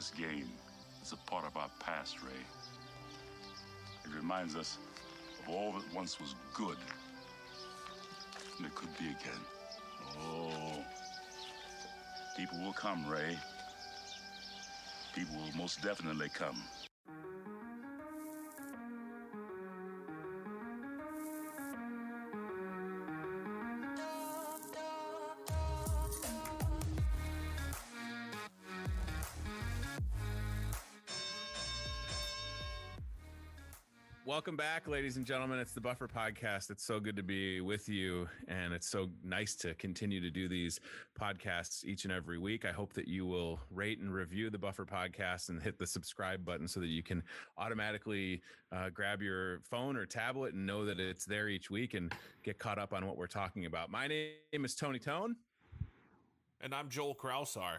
this game is a part of our past, Ray. It reminds us of all that once was good. And it could be again. Oh, people will come, Ray. People will most definitely come. Welcome back, ladies and gentlemen. It's the Buffer Podcast. It's so good to be with you, and it's so nice to continue to do these podcasts each and every week. I hope that you will rate and review the Buffer Podcast and hit the subscribe button so that you can automatically grab your phone or tablet and know that it's there each week and get caught up on what we're talking about. My name is Tony Tone. And I'm Joel Krausar.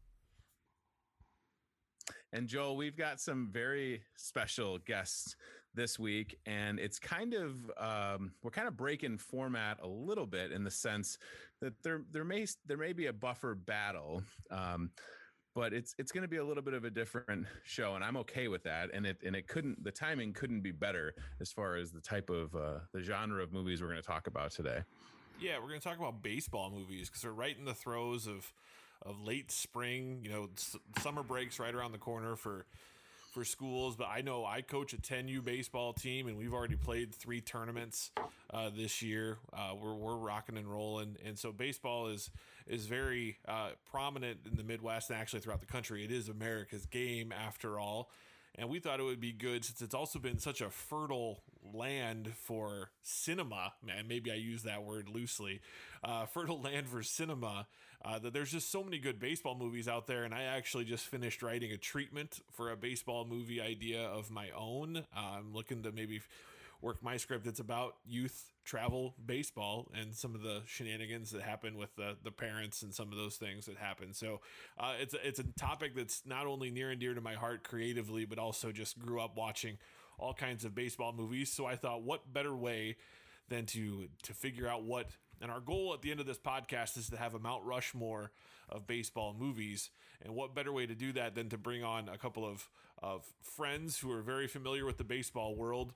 And Joel, we've got some very special guests this week, and it's kind of we're kind of breaking format a little bit in the sense that there may be a Buffer battle, but it's going to be a little bit of a different show, and I'm okay with that. And the timing couldn't be better as far as the type of the genre of movies we're going to talk about today. Yeah, we're going to talk about baseball movies because we're right in the throes of late spring. You know, summer breaks right around the corner for schools. But I know I coach a 10U baseball team, and we've already played 3 tournaments this year. We're rocking and rolling, and so baseball is very prominent in the Midwest and actually throughout the country. It is America's game after all. And we thought it would be good since it's also been such a fertile land for cinema. Man, maybe I use that word loosely. Fertile land for cinema. That there's just so many good baseball movies out there. And I actually just finished writing a treatment for a baseball movie idea of my own. I'm looking to maybe work my script. It's about youth travel baseball and some of the shenanigans that happen with the parents and some of those things that happen. So it's a topic that's not only near and dear to my heart creatively, but also just grew up watching all kinds of baseball movies. So I thought, what better way than to figure out what, and our goal at the end of this podcast is to have a Mount Rushmore of baseball movies. And what better way to do that than to bring on a couple of friends who are very familiar with the baseball world,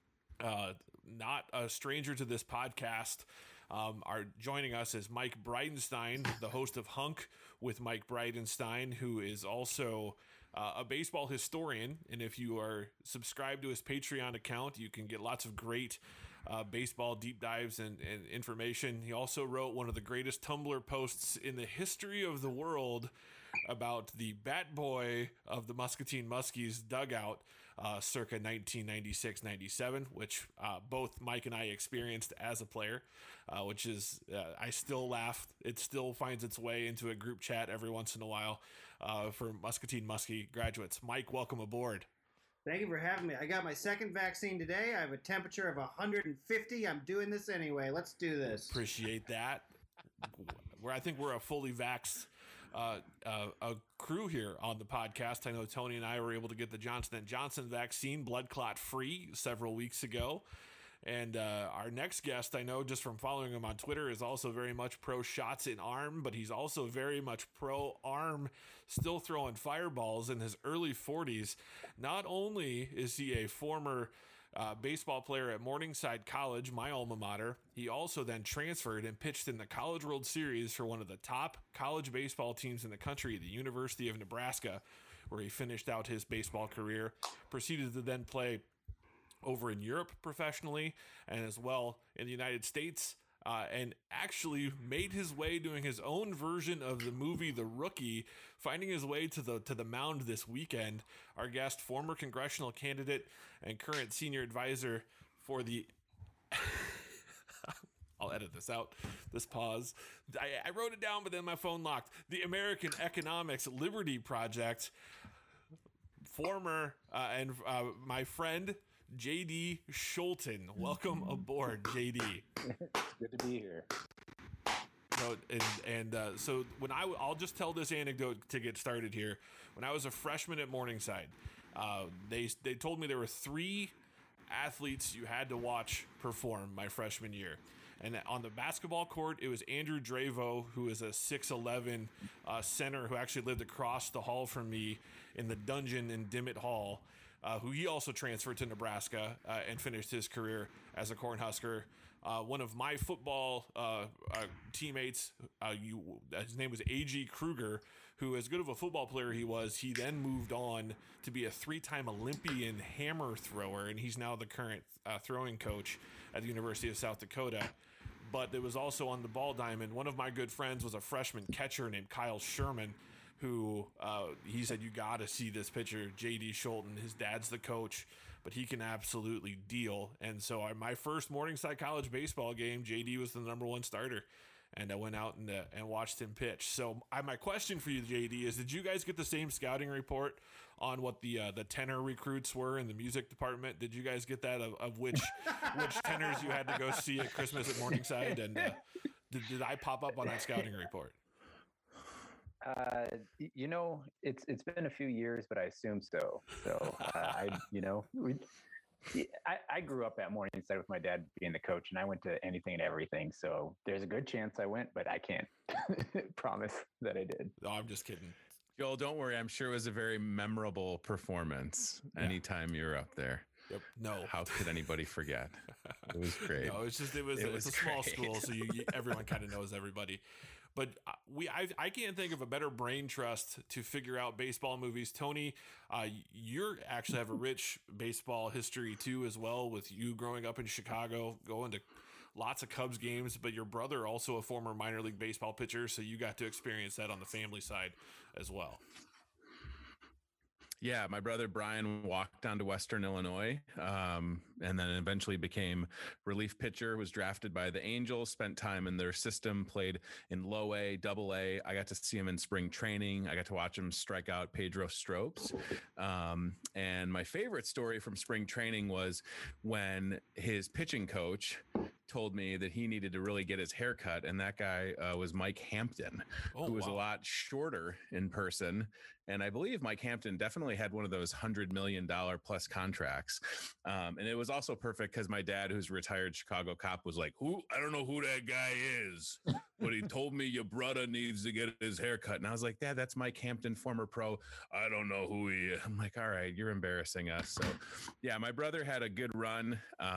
not a stranger to this podcast. Are joining us is Mike Bridenstine, the host of Hunk with Mike Bridenstine, who is also a baseball historian. And if you are subscribed to his Patreon account, you can get lots of great baseball deep dives and information. He also wrote one of the greatest Tumblr posts in the history of the world about the bat boy of the Muscatine Muskies dugout circa 1996-97, which both Mike and I experienced as a player, which is, I still laugh. It still finds its way into a group chat every once in a while for Muscatine Muskie graduates. Mike, welcome aboard. Thank you for having me. I got my second vaccine today. I have a temperature of 150. I'm doing this anyway. Let's do this. Appreciate that. I think we're a fully vaxxed a crew here on the podcast. I know Tony and I were able to get the Johnson & Johnson vaccine blood clot free several weeks ago. And our next guest, I know just from following him on Twitter, is also very much pro shots in arm, but he's also very much pro arm, still throwing fireballs in his early 40s. Not only is he a former baseball player at Morningside College, my alma mater, he also then transferred and pitched in the College World Series for one of the top college baseball teams in the country, the University of Nebraska, where he finished out his baseball career, proceeded to then play over in Europe professionally and as well in the United States, and actually made his way doing his own version of the movie The Rookie, finding his way to the mound this weekend. Our guest, former congressional candidate and current senior advisor for the I'll edit this out, this pause. I wrote it down, but then my phone locked. The American Economics Liberty Project, former and my friend JD Scholten. Welcome aboard, JD. It's good to be here. So when I'll just tell this anecdote to get started here. When I was a freshman at Morningside, they told me there were 3 athletes you had to watch perform my freshman year. And on the basketball court, it was Andrew Dravo, who is a 6'11" center who actually lived across the hall from me in the dungeon in Dimmitt Hall, who he also transferred to Nebraska and finished his career as a Cornhusker. One of my football teammates, his name was A.G. Kruger, who, as good of a football player he then moved on to be a 3-time Olympian hammer thrower, and he's now the current throwing coach at the University of South Dakota. But there was also on the ball diamond, one of my good friends was a freshman catcher named Kyle Sherman, who he said, you got to see this picture. J.D. Scholten, his dad's the coach, but he can absolutely deal. And so my first Morningside College baseball game, J.D. was the number 1 starter. And I went out and watched him pitch. So my question for you, J.D., is did you guys get the same scouting report on what the tenor recruits were in the music department? Did you guys get that of which tenors you had to go see at Christmas at Morningside? And did I pop up on that scouting report? It's been a few years, but I assume so. So I grew up at Morningside with my dad being the coach, and I went to anything and everything. So there's a good chance I went, but I can't promise that I did. No, I'm just kidding. Joel, don't worry. I'm sure it was a very memorable performance anytime you're up there. Yep. No. How could anybody forget? It was great. No, it's a small school, so everyone kind of knows everybody. But I can't think of a better brain trust to figure out baseball movies. Tony, you actually have a rich baseball history too, as well, with you growing up in Chicago, going to lots of Cubs games, but your brother also a former minor league baseball pitcher, so you got to experience that on the family side as well. Yeah, my brother Brian walked down to Western Illinois and then eventually became relief pitcher, was drafted by the Angels, spent time in their system, played in low A, double A. I got to see him in spring training. I got to watch him strike out Pedro Stropes. And my favorite story from spring training was when his pitching coach told me that he needed to really get his hair cut. And that guy was Mike Hampton, who was a lot shorter in person. And I believe Mike Hampton definitely had one of those $100 million plus contracts. And it was also perfect because my dad, who's a retired Chicago cop, was like, I don't know who that guy is, but he told me your brother needs to get his hair cut. And I was like, Dad, that's Mike Hampton, former pro. I don't know who he is. I'm like, all right, you're embarrassing us. So yeah, my brother had a good run.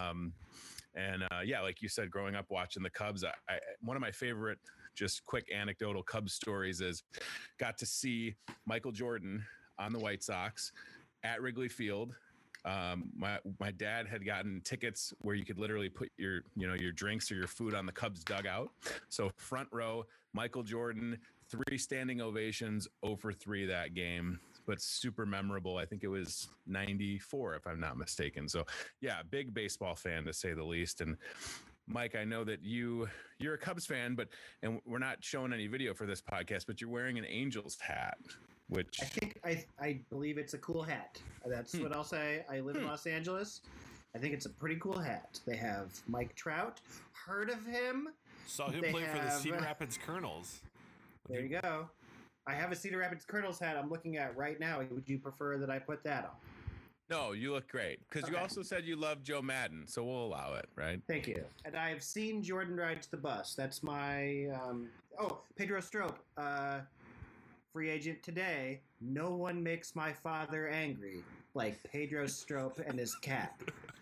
Like you said, growing up watching the Cubs, one of my favorite, just quick anecdotal Cubs stories is got to see Michael Jordan on the White Sox at Wrigley Field. My dad had gotten tickets where you could literally put your drinks or your food on the Cubs dugout. So front row, Michael Jordan, 3 standing ovations, 0-for-3 that game. But super memorable. I think it was 94, if I'm not mistaken. So yeah, big baseball fan to say the least. And Mike, I know that you're a Cubs fan, and we're not showing any video for this podcast, but you're wearing an Angels hat, which I believe it's a cool hat. That's what I'll say. I live in Los Angeles. I think it's a pretty cool hat. They have Mike Trout. Heard of him? Saw him play for the Cedar Rapids Colonels. There you go. I have a Cedar Rapids Colonels hat I'm looking at right now. Would you prefer that I put that on? No, you look great. Because you also said you love Joe Madden, so we'll allow it, right? Thank you. And I've seen Jordan ride to the bus. That's my... Pedro Strop, free agent today. No one makes my father angry like Pedro Strop and his cap.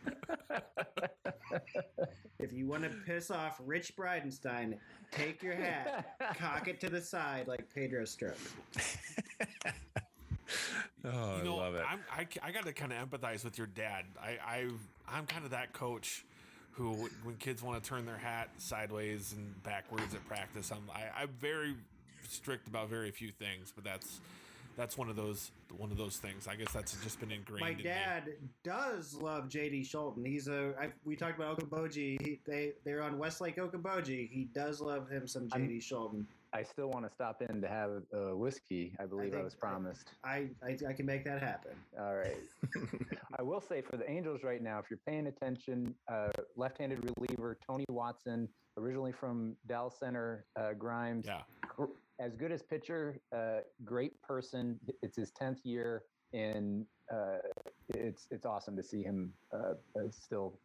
If you want to piss off Rich Bridenstine, take your hat, cock it to the side like Pedro Strop. I love it. I got to kind of empathize with your dad. I'm kind of that coach who, when kids want to turn their hat sideways and backwards at practice, I'm very strict about very few things, but that's one of those things. I guess that's just been ingrained. My dad does love J.D. Scholten. We talked about Okoboji. They're on Westlake Okoboji. He does love him some J.D. Scholten. I still want to stop in to have a whiskey. I believe I was promised. I can make that happen. All right. I will say for the Angels right now, if you're paying attention, left-handed reliever Tony Watson, originally from Dallas Center, Grimes. Yeah. As good as pitcher, great person. It's his 10th year, and it's awesome to see him still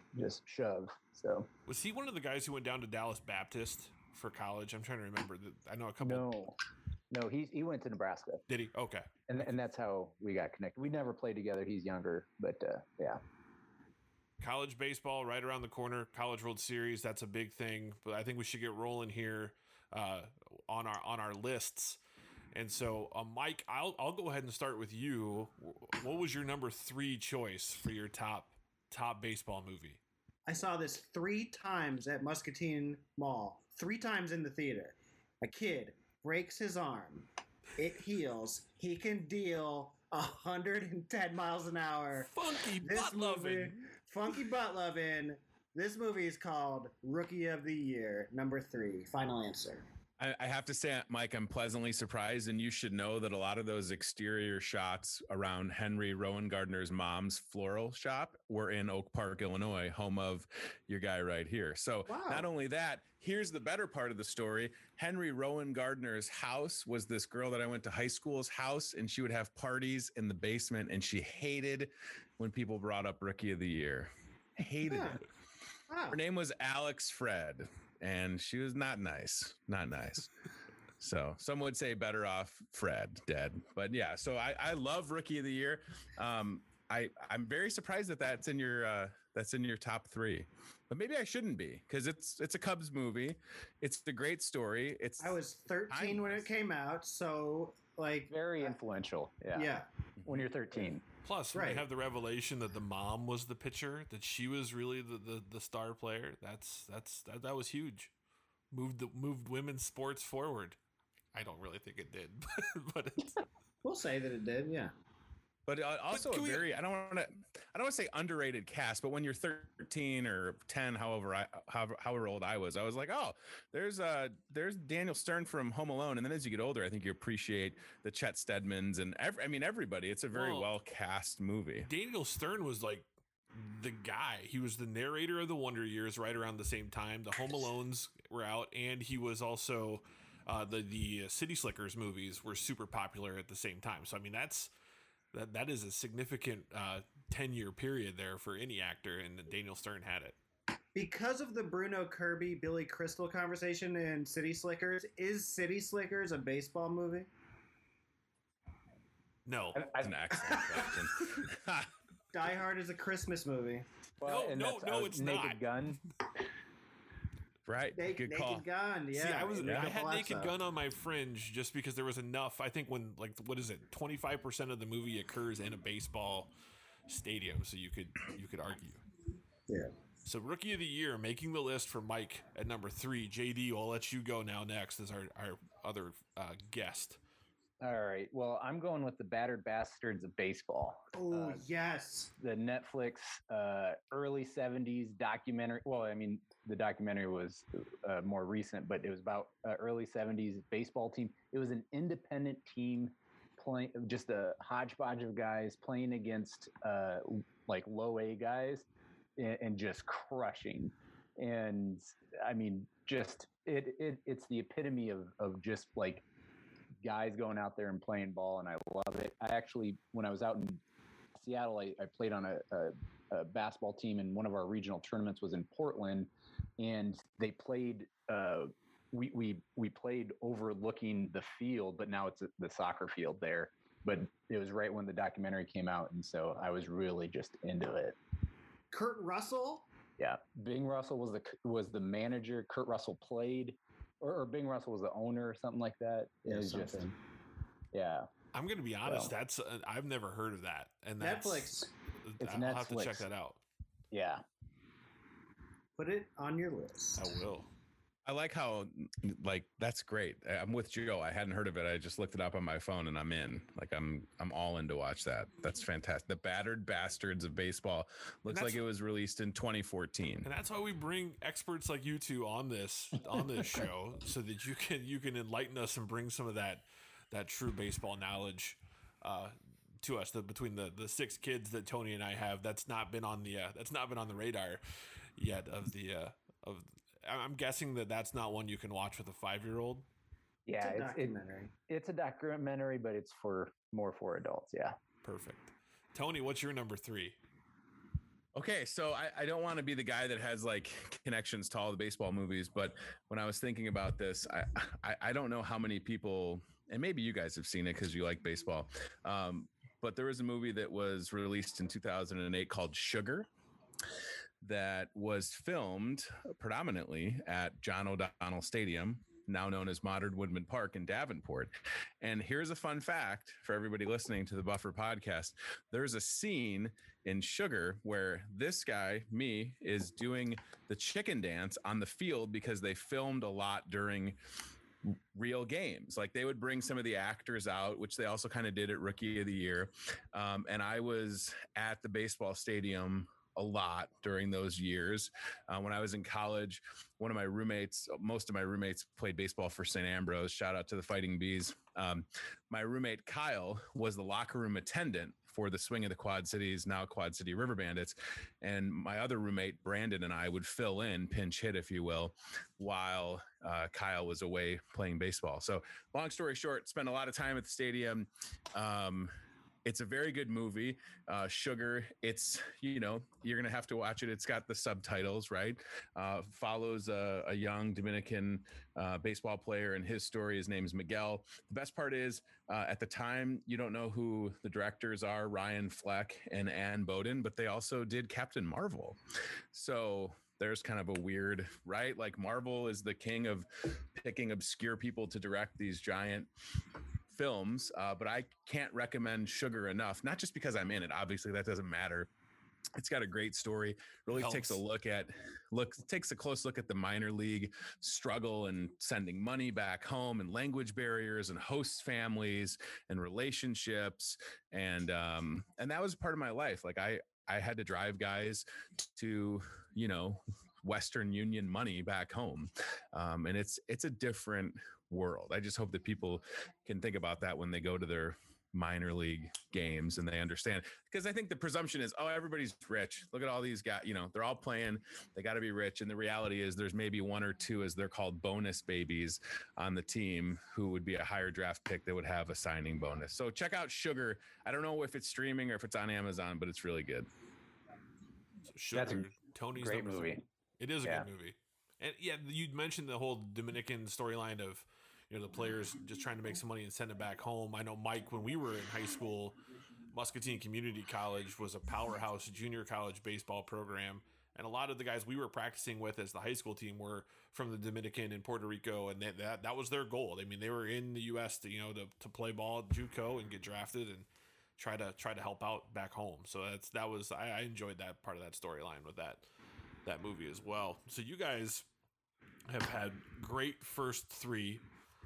just shove. So was he one of the guys who went down to Dallas Baptist for college? I'm trying to remember. I know a couple. No, he went to Nebraska. Did he? Okay. And that's how we got connected. We never played together. He's younger, but yeah. College baseball right around the corner. College World Series, that's a big thing. But I think we should get rolling here on our lists. And so, Mike, I'll go ahead and start with you. What was your number 3 choice for your top baseball movie? I saw this 3 times at Muscatine Mall, 3 times in the theater. A kid breaks his arm. It heals. He can deal 110 miles an hour. Funky butt loving. Funky butt loving. This movie is called Rookie of the Year, number 3. Final answer. I have to say, Mike, I'm pleasantly surprised, and you should know that a lot of those exterior shots around Henry Rowan Gardner's mom's floral shop were in Oak Park, Illinois, home of your guy right here. So Not only that, here's the better part of the story. Henry Rowan Gardner's house was this girl that I went to high school's house, and she would have parties in the basement, and she hated when people brought up Rookie of the Year. Hated it. Her name was Alex Fred. And she was not nice. So some would say better off Fred dead. But yeah, so I love Rookie of the Year. I'm very surprised that's in your top 3. But maybe I shouldn't be, because it's a Cubs movie. It's a great story. I was 13 when it came out, so like very influential. Yeah. When you're 13. Plus, when they have the revelation that the mom was the pitcher, that she was really the star player. That was huge. Moved women's sports forward. I don't really think it did, but it's... we'll say that it did. Yeah. But also I don't want to say underrated cast, but when you're 13 or 10, however old I was like, oh, there's Daniel Stern from Home Alone, and then as you get older, I think you appreciate the Chet Stedmans and everybody. It's a very well cast movie. Daniel Stern was like the guy. He was the narrator of the Wonder Years right around the same time. The Home Alones were out, and he was also the City Slickers movies were super popular at the same time. So I mean that is a significant 10-year period there for any actor, and Daniel Stern had it. Because of the Bruno Kirby, Billy Crystal conversation in City Slickers, is City Slickers a baseball movie? No. That's an excellent question. Die Hard is a Christmas movie. Well, no, it's Naked not. Gun. Right. Good call. Naked Gun, yeah. See, I had Naked Gun on my fringe just because there was enough. I think when, like, what is it? 25% of the movie occurs in a baseball stadium, so you could argue. Yeah. So Rookie of the Year making the list for Mike at number 3. JD, I'll let you go now next as our other guest. All right. Well, I'm going with the Battered Bastards of Baseball. Oh, yes. The Netflix early 70s documentary. Well, I mean, the documentary was more recent, but it was about early 70s baseball team. It was an independent team playing, just a hodgepodge of guys playing against like low A guys and just crushing. And I mean, just it's the epitome of just like guys going out there and playing ball, and I love it. I actually, when I was out in Seattle, I played on a basketball team, and one of our regional tournaments was in Portland, and they played. We played overlooking the field, but now it's the soccer field there. But it was right when the documentary came out, and so I was really just into it. Kurt Russell? Yeah, Bing Russell was the manager. Kurt Russell played. Or Bing Russell was the owner or something like that. It was just, yeah. I'm going to be honest. That's I've never heard of that. And that's, Netflix. I'll have to check that out. Yeah. Put it on your list. I will. I like how, like, that's great. I'm with Joe. I hadn't heard of it. I just looked it up on my phone and I'm in. Like, I'm all in to watch that. That's fantastic. The Battered Bastards of Baseball looks like it was released in 2014. And that's why we bring experts like you two on this show, so that you can enlighten us and bring some of that true baseball knowledge to us. Between the 6 kids that Tony and I have, that's not been on the radar yet of the of. I'm guessing that's not one you can watch with a 5-year-old. Yeah, it's a documentary. It's a documentary, but it's more for adults. Yeah. Perfect. Tony, what's your number 3? Okay, so I don't want to be the guy that has like connections to all the baseball movies, but when I was thinking about this, I don't know how many people, and maybe you guys have seen it because you like baseball, but there was a movie that was released in 2008 called Sugar that was filmed predominantly at John O'Donnell Stadium, now known as Modern Woodman Park in Davenport. And here's a fun fact for everybody listening to the Buffer podcast. There's a scene in Sugar where this guy, me, is doing the chicken dance on the field because they filmed a lot during real games. Like they would bring some of the actors out, which they also kind of did at Rookie of the Year. And I was at the baseball stadium a lot during those years. When I was in college, most of my roommates played baseball for St. Ambrose. Shout out to the Fighting Bees. My roommate Kyle was the locker room attendant for the Swing of the Quad Cities, now Quad City River Bandits. And my other roommate, Brandon, and I would fill in, pinch hit, if you will, while Kyle was away playing baseball. So long story short, spent a lot of time at the stadium. It's a very good movie. Sugar, it's, you're going to have to watch it. It's got the subtitles, right? Follows a young Dominican baseball player, and his story, his name is Miguel. The best part is at the time, you don't know who the directors are, Ryan Fleck and Ann Boden, but they also did Captain Marvel. So there's kind of a weird, right? Like Marvel is the king of picking obscure people to direct these giant films, but I can't recommend Sugar enough, not just because I'm in it. Obviously that doesn't matter. It's got a great story. Really takes a close look at the minor league struggle and sending money back home and language barriers and host families and relationships. And that was part of my life. Like I had to drive guys to, Western Union money back home. And it's a different world. I just hope that people can think about that when they go to their minor league games and they understand, because I think the presumption is, oh, everybody's rich. Look at all these guys, they're all playing, they got to be rich. And the reality is there's maybe one or two, as they're called, bonus babies on the team who would be a higher draft pick that would have a signing bonus. So check out Sugar. I don't know if it's streaming or if it's on Amazon, but it's really good. So Sugar, that's Tony's great movie. It is a good movie. And yeah, you mentioned the whole Dominican storyline of, the players just trying to make some money and send it back home. I know, Mike, when we were in high school, Muscatine Community College was a powerhouse junior college baseball program. And a lot of the guys we were practicing with as the high school team were from the Dominican and Puerto Rico. And that was their goal. I mean, they were in the U.S. to play ball at JUCO and get drafted and try to help out back home. So I enjoyed that part of that storyline with that movie as well. So you guys have had great first three.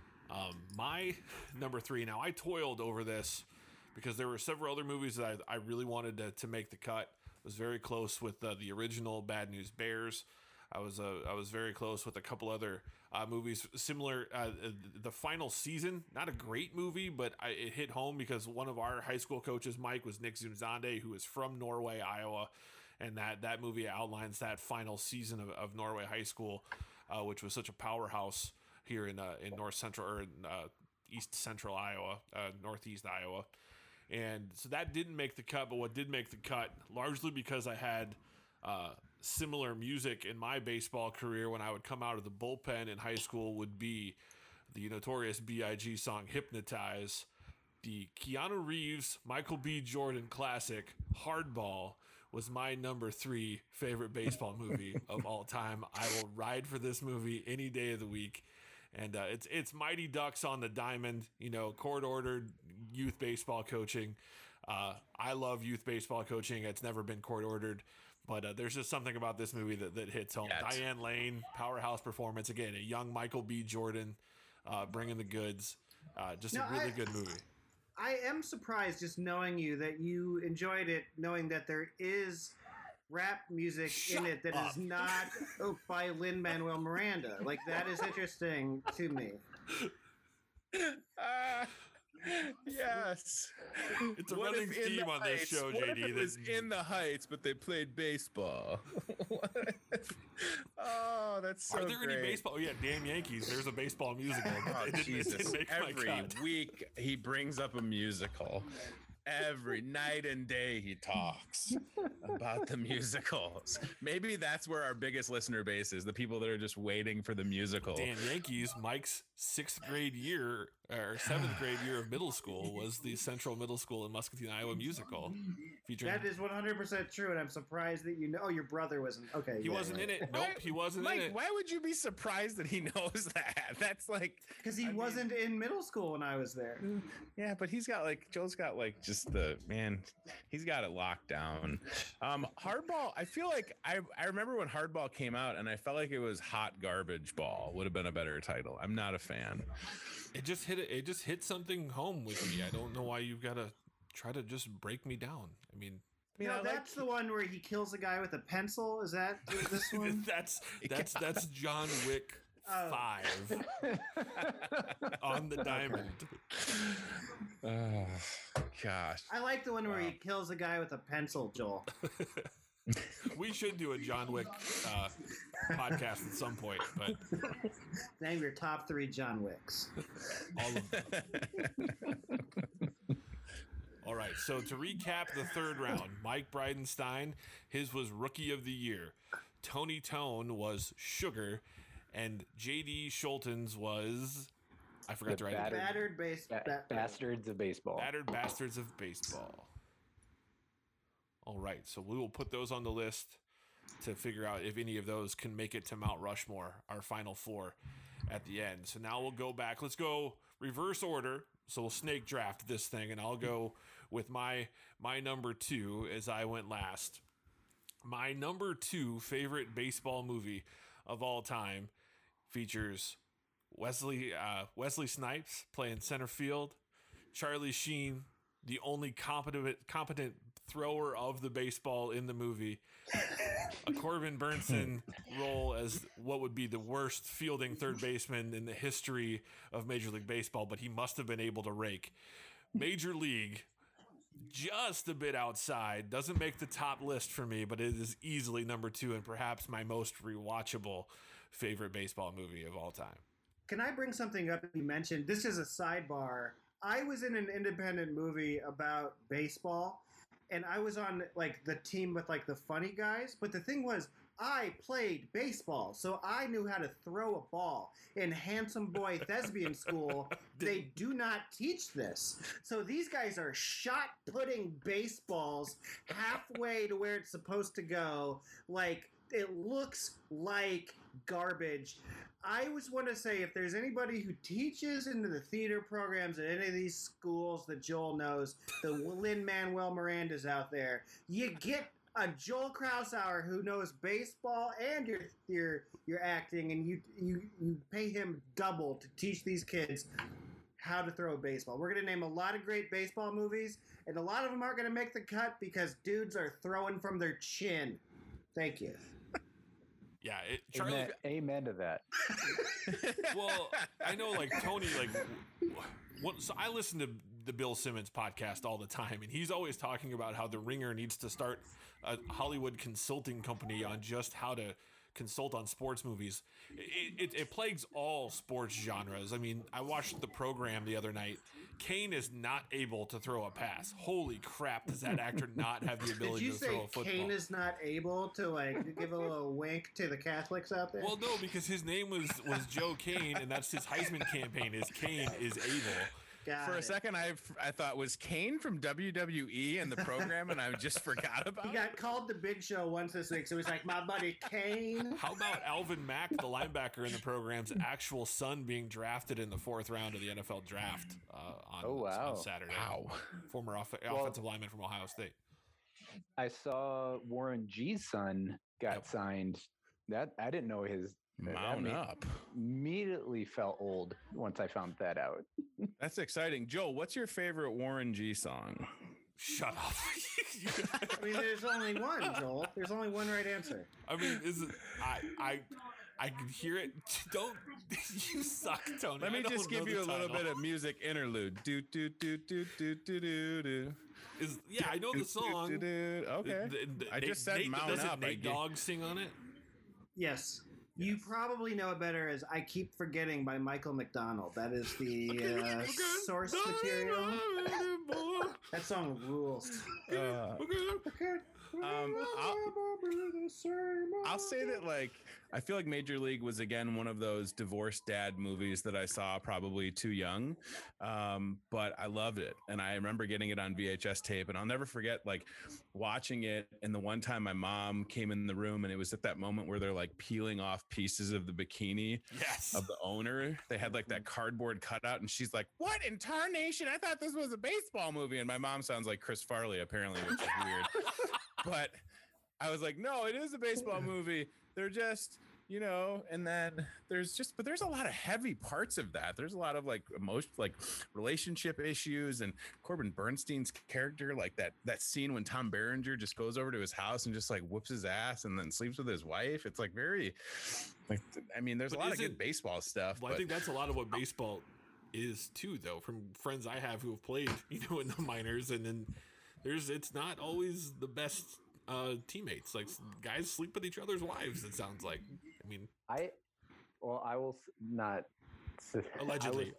My number three, now I toiled over this because there were several other movies that I really wanted to make the cut. I was very close with the original Bad News Bears. I was very close with a couple other movies similar. The Final Season, not a great movie, but it hit home because one of our high school coaches, Mike, was Nick Zunzande, who is from Norway, Iowa. And that movie outlines that final season of Norway High School, which was such a powerhouse here in north central or in east central Iowa, northeast Iowa. And so that didn't make the cut, but what did make the cut, largely because I had similar music in my baseball career when I would come out of the bullpen in high school, would be the notorious B.I.G. song Hypnotize, the Keanu Reeves, Michael B. Jordan classic Hardball was my number 3 favorite baseball movie of all time. I will ride for this movie any day of the week. And it's Mighty Ducks on the diamond, court-ordered youth baseball coaching. I love youth baseball coaching. It's never been court-ordered. But there's just something about this movie that hits home. Yes. Diane Lane, powerhouse performance. Again, a young Michael B. Jordan bringing the goods. Just a really good movie. I am surprised, just knowing you, that you enjoyed it, knowing that there is rap music in it that is not by Lin-Manuel Miranda. Like, that is interesting to me. Yes. It's a running theme on this show, JD. What if it was In the Heights, but they played baseball? Oh, that's so great. Are there any baseball? Oh, yeah, Damn Yankees. There's a baseball musical. Oh, Jesus. Every week he brings up a musical. Every night and day he talks about the musicals. Maybe that's where our biggest listener base is, the people that are just waiting for the musical. Dan Yankees, Mike's 6th grade year or 7th grade year of middle school was the Central Middle School in Muscatine, Iowa musical. Featuring... That is 100% true, and I'm surprised that you know. Oh, your brother wasn't. Okay. He wasn't in it. Nope, he wasn't in it. Why would you be surprised that he knows that? That's like... Because he wasn't in middle school when I was there. Yeah, but Joel's got he's got it locked down. Hardball, I feel like I remember when Hardball came out, and I felt like it was Hot Garbage Ball would have been a better title. I'm not a fan. It just hit something home with me. I don't know why you've got to try to just break me down. I mean, that's the one where he kills a guy with a pencil. Is that this one? that's John Wick 5 on the diamond. Oh gosh. I like the one where he kills a guy with a pencil, Joel. We should do a John Wick podcast at some point, but name your top 3 John Wicks. All of them. All right, so to recap the third round, Mike Bridenstine, his was Rookie of the Year. Tony Tone was Sugar, and J.D. Schulten's was... I forgot to write it. Bastards of Baseball. Battered Bastards of Baseball. All right, so we will put those on the list to figure out if any of those can make it to Mount Rushmore, our final 4 at the end. So now we'll go back. Let's go reverse order. So we'll snake draft this thing, and I'll go with my number 2 as I went last. My number 2 favorite baseball movie of all time features Wesley Snipes playing center field, Charlie Sheen, the only competent thrower of the baseball in the movie, a Corbin Burnson role as what would be the worst fielding third baseman in the history of Major League Baseball, but he must have been able to rake. Major League, just a bit outside, doesn't make the top list for me, but it is easily number 2 and perhaps my most rewatchable favorite baseball movie of all time. Can I bring something up you mentioned? This is a sidebar. I was in an independent movie about baseball, and I was on like the team with like the funny guys. But the thing was, I played baseball, so I knew how to throw a ball. In Handsome Boy Thespian School, they do not teach this. So these guys are shot-putting baseballs halfway to where it's supposed to go. Like, it looks like garbage. I just want to say, if there's anybody who teaches into the theater programs at any of these schools that Joel knows, the Lin-Manuel Miranda's out there, you get a Joel Krausauer who knows baseball and your acting, and you pay him double to teach these kids how to throw a baseball. We're going to name a lot of great baseball movies, and a lot of them aren't going to make the cut because dudes are throwing from their chin. Thank you. Yeah, Charlie. Amen to that. Well, I know, like Tony, so I listen to the Bill Simmons podcast all the time, and he's always talking about how The Ringer needs to start a Hollywood consulting company on just how to consult on sports movies. It plagues all sports genres. I mean, I watched the program the other night. Kane is not able to throw a pass. Holy crap, does that actor not have the ability to throw a football? Did you say Kane is not able to, like, give a little wink to the Catholics out there? Well, no, because his name was Joe Kane, and that's his Heisman campaign, is Kane is able. For a second, I thought, was Kane from WWE in the program, and I just forgot about it? He got called the Big Show once this week, so he's like, my buddy Kane. How about Alvin Mack, the linebacker in the program's actual son, being drafted in the 4th round of the NFL draft on Saturday? Wow. Former offensive lineman from Ohio State. I saw Warren G's son got signed. That I didn't know his. Mount up. Immediately felt old once I found that out. That's exciting. Joel, what's your favorite Warren G song? Shut up. I mean, there's only one, Joel. There's only one right answer. I mean, I can hear it. Don't you suck, Tony. Let me just give you a little bit of music interlude. Do do do do do do do do. Yeah, I know the song. Okay. I just said Mount Up. Does Nate Dogg sing on it? Yes. You probably know it better as "I Keep Forgetting" by Michael McDonald. That is the source material. That song rules. I'll say that, like, I feel like Major League was again one of those divorced dad movies that I saw probably too young, but I loved it, and I remember getting it on VHS tape, and I'll never forget like watching it. And the one time my mom came in the room, and it was at that moment where they're like peeling off pieces of the bikini of the owner. They had like that cardboard cutout, and she's like, "What in tarnation? I thought this was a baseball movie." And my mom sounds like Chris Farley apparently, which is weird. But I was like, no, it is a baseball movie. They're just, you know, and then there's a lot of heavy parts of that. There's a lot of like emotion, like relationship issues, and Corbin Bernstein's character, like that scene when Tom Berenger just goes over to his house and just like whoops his ass and then sleeps with his wife. It's like very, like, I mean, there's a lot of good baseball stuff. Well, I think that's a lot of what baseball is too, though, from friends I have who have played, you know, in the minors, and then it's not always the best teammates. Like, guys sleep with each other's wives, it sounds like. I mean, I will not. Allegedly.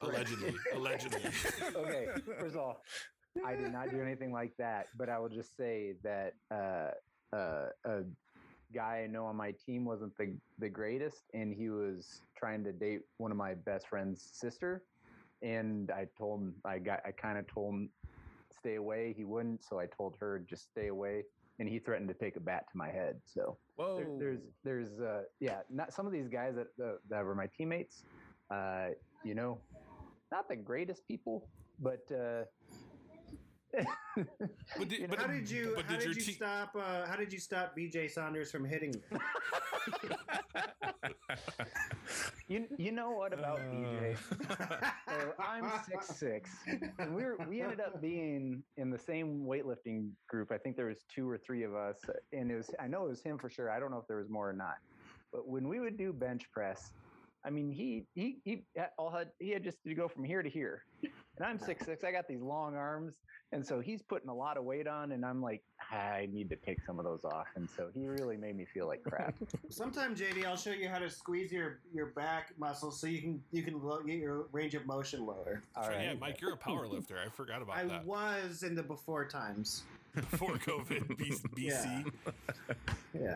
Okay, first of all, I did not do anything like that, but I will just say that a guy I know on my team wasn't the greatest, and he was trying to date one of my best friend's sister, and I told him, I kind of told him stay away. He wouldn't, so I told her just stay away, and he threatened to take a bat to my head. So there's not some of these guys that were my teammates, you know, not the greatest people, but how did you stop BJ Saunders from hitting you? You know what about BJ? So I'm 6'6", and we ended up being in the same weightlifting group. I think there was 2 or 3 of us, and I know it was him for sure. I don't know if there was more or not. But when we would do bench press, I mean, he had just to go from here to here. And I'm 6'6". I got these long arms. And so he's putting a lot of weight on, and I'm like, I need to take some of those off. And so he really made me feel like crap. Sometime, JD, I'll show you how to squeeze your back muscles so you can get your range of motion lower. All right. Yeah, Mike, you're a power lifter. I forgot about that. I was in the before times. Before COVID, BC. Yeah.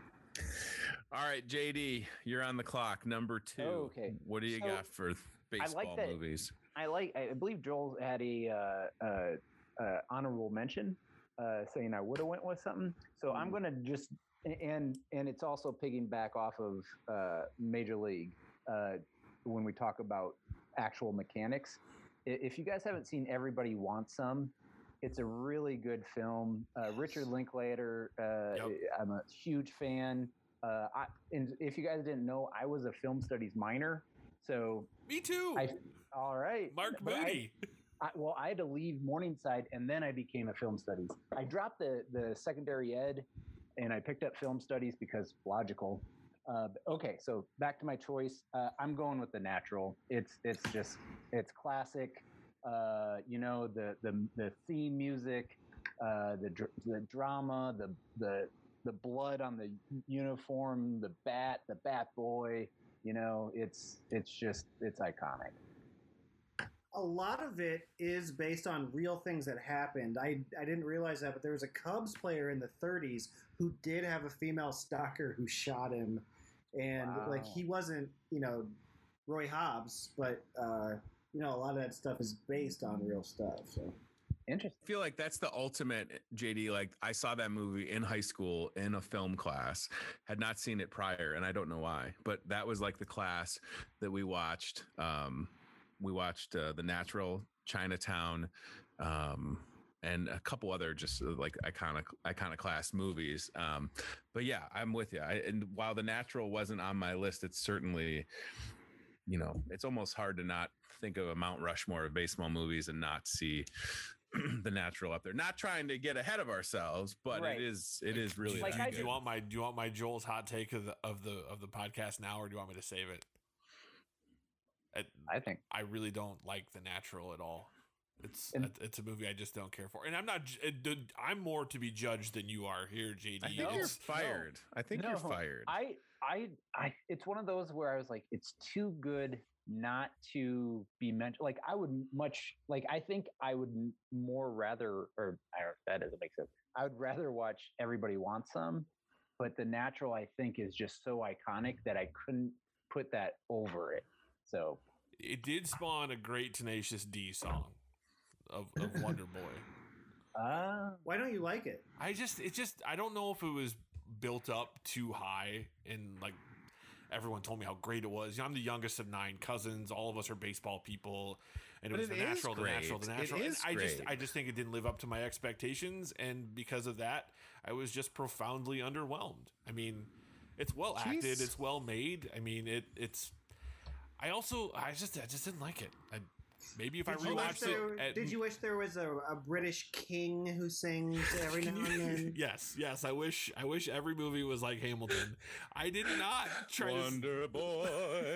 All right, JD, you're on the clock. Number 2. Oh, okay. What do you got for baseball movies? I believe Joel had a honorable mention, saying I would have went with something. So I'm going to just, and it's also piggyback off of Major League when we talk about actual mechanics. If you guys haven't seen Everybody Wants Some, it's a really good film. Richard Linklater, I'm a huge fan. And if you guys didn't know, I was a film studies minor. So me too. All right. Mark Moody. I had to leave Morningside, and then I became a film studies. I dropped the secondary ed, and I picked up film studies because logical. Okay, so back to my choice. I'm going with The Natural. It's classic. You know, the theme music, the drama, the blood on the uniform, the bat boy. You know, it's iconic. A lot of it is based on real things that happened. I didn't realize that, but there was a Cubs player in the 30s who did have a female stalker who shot him. And like, he wasn't, you know, Roy Hobbs, but, you know, a lot of that stuff is based on real stuff. So. Interesting. I feel like that's the ultimate, JD. Like, I saw that movie in high school in a film class, had not seen it prior, and I don't know why, but that was like the class that we watched. We watched The Natural, Chinatown, and a couple other just like iconic class movies. But yeah, I'm with you. And while The Natural wasn't on my list, it's certainly, you know, it's almost hard to not think of a Mount Rushmore of baseball movies and not see The Natural up there. Not trying to get ahead of ourselves, but right. it is really like, do you want my Joel's hot take of the podcast now, or do you want me to save it? I really don't like The Natural at all. It's a movie I just don't care for, and I'm more to be judged than you are here, JD. I think you're fired. I think you're fired. I it's one of those where I was like, it's too good not to be mentioned. Like I think I would more rather, that doesn't make sense. I would rather watch Everybody Wants Some, but The Natural I think is just so iconic that I couldn't put that over it. So it did spawn a great Tenacious D song of Wonder Boy. Why don't you like it? I don't know if it was built up too high, and like everyone told me how great it was. I'm the youngest of 9 cousins. All of us are baseball people, and it was the natural. I just think it didn't live up to my expectations, and because of that, I was just profoundly underwhelmed. I mean, it's well acted, it's well made. I mean, it's. I just didn't like it. Maybe if I rewatched it. Did you wish there was a British king who sings every now and then? Yes. I wish every movie was like Hamilton. I did not try Wonder Boy.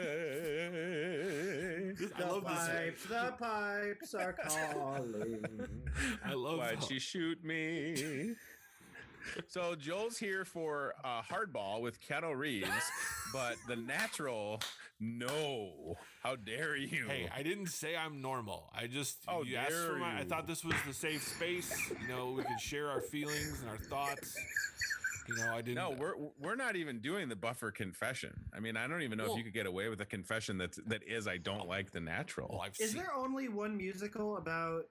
The pipes are calling. I love. Why'd she shoot me? So Joel's here for Hardball with Keanu Reeves, but The Natural, no. How dare you? Hey, I didn't say I'm normal. I just you asked for my. I thought this was the safe space. We could share our feelings and our thoughts. I didn't. No, we're not even doing the Buffer confession. I mean, I don't even know if you could get away with a confession that is I don't like The Natural. Well, is there only one musical about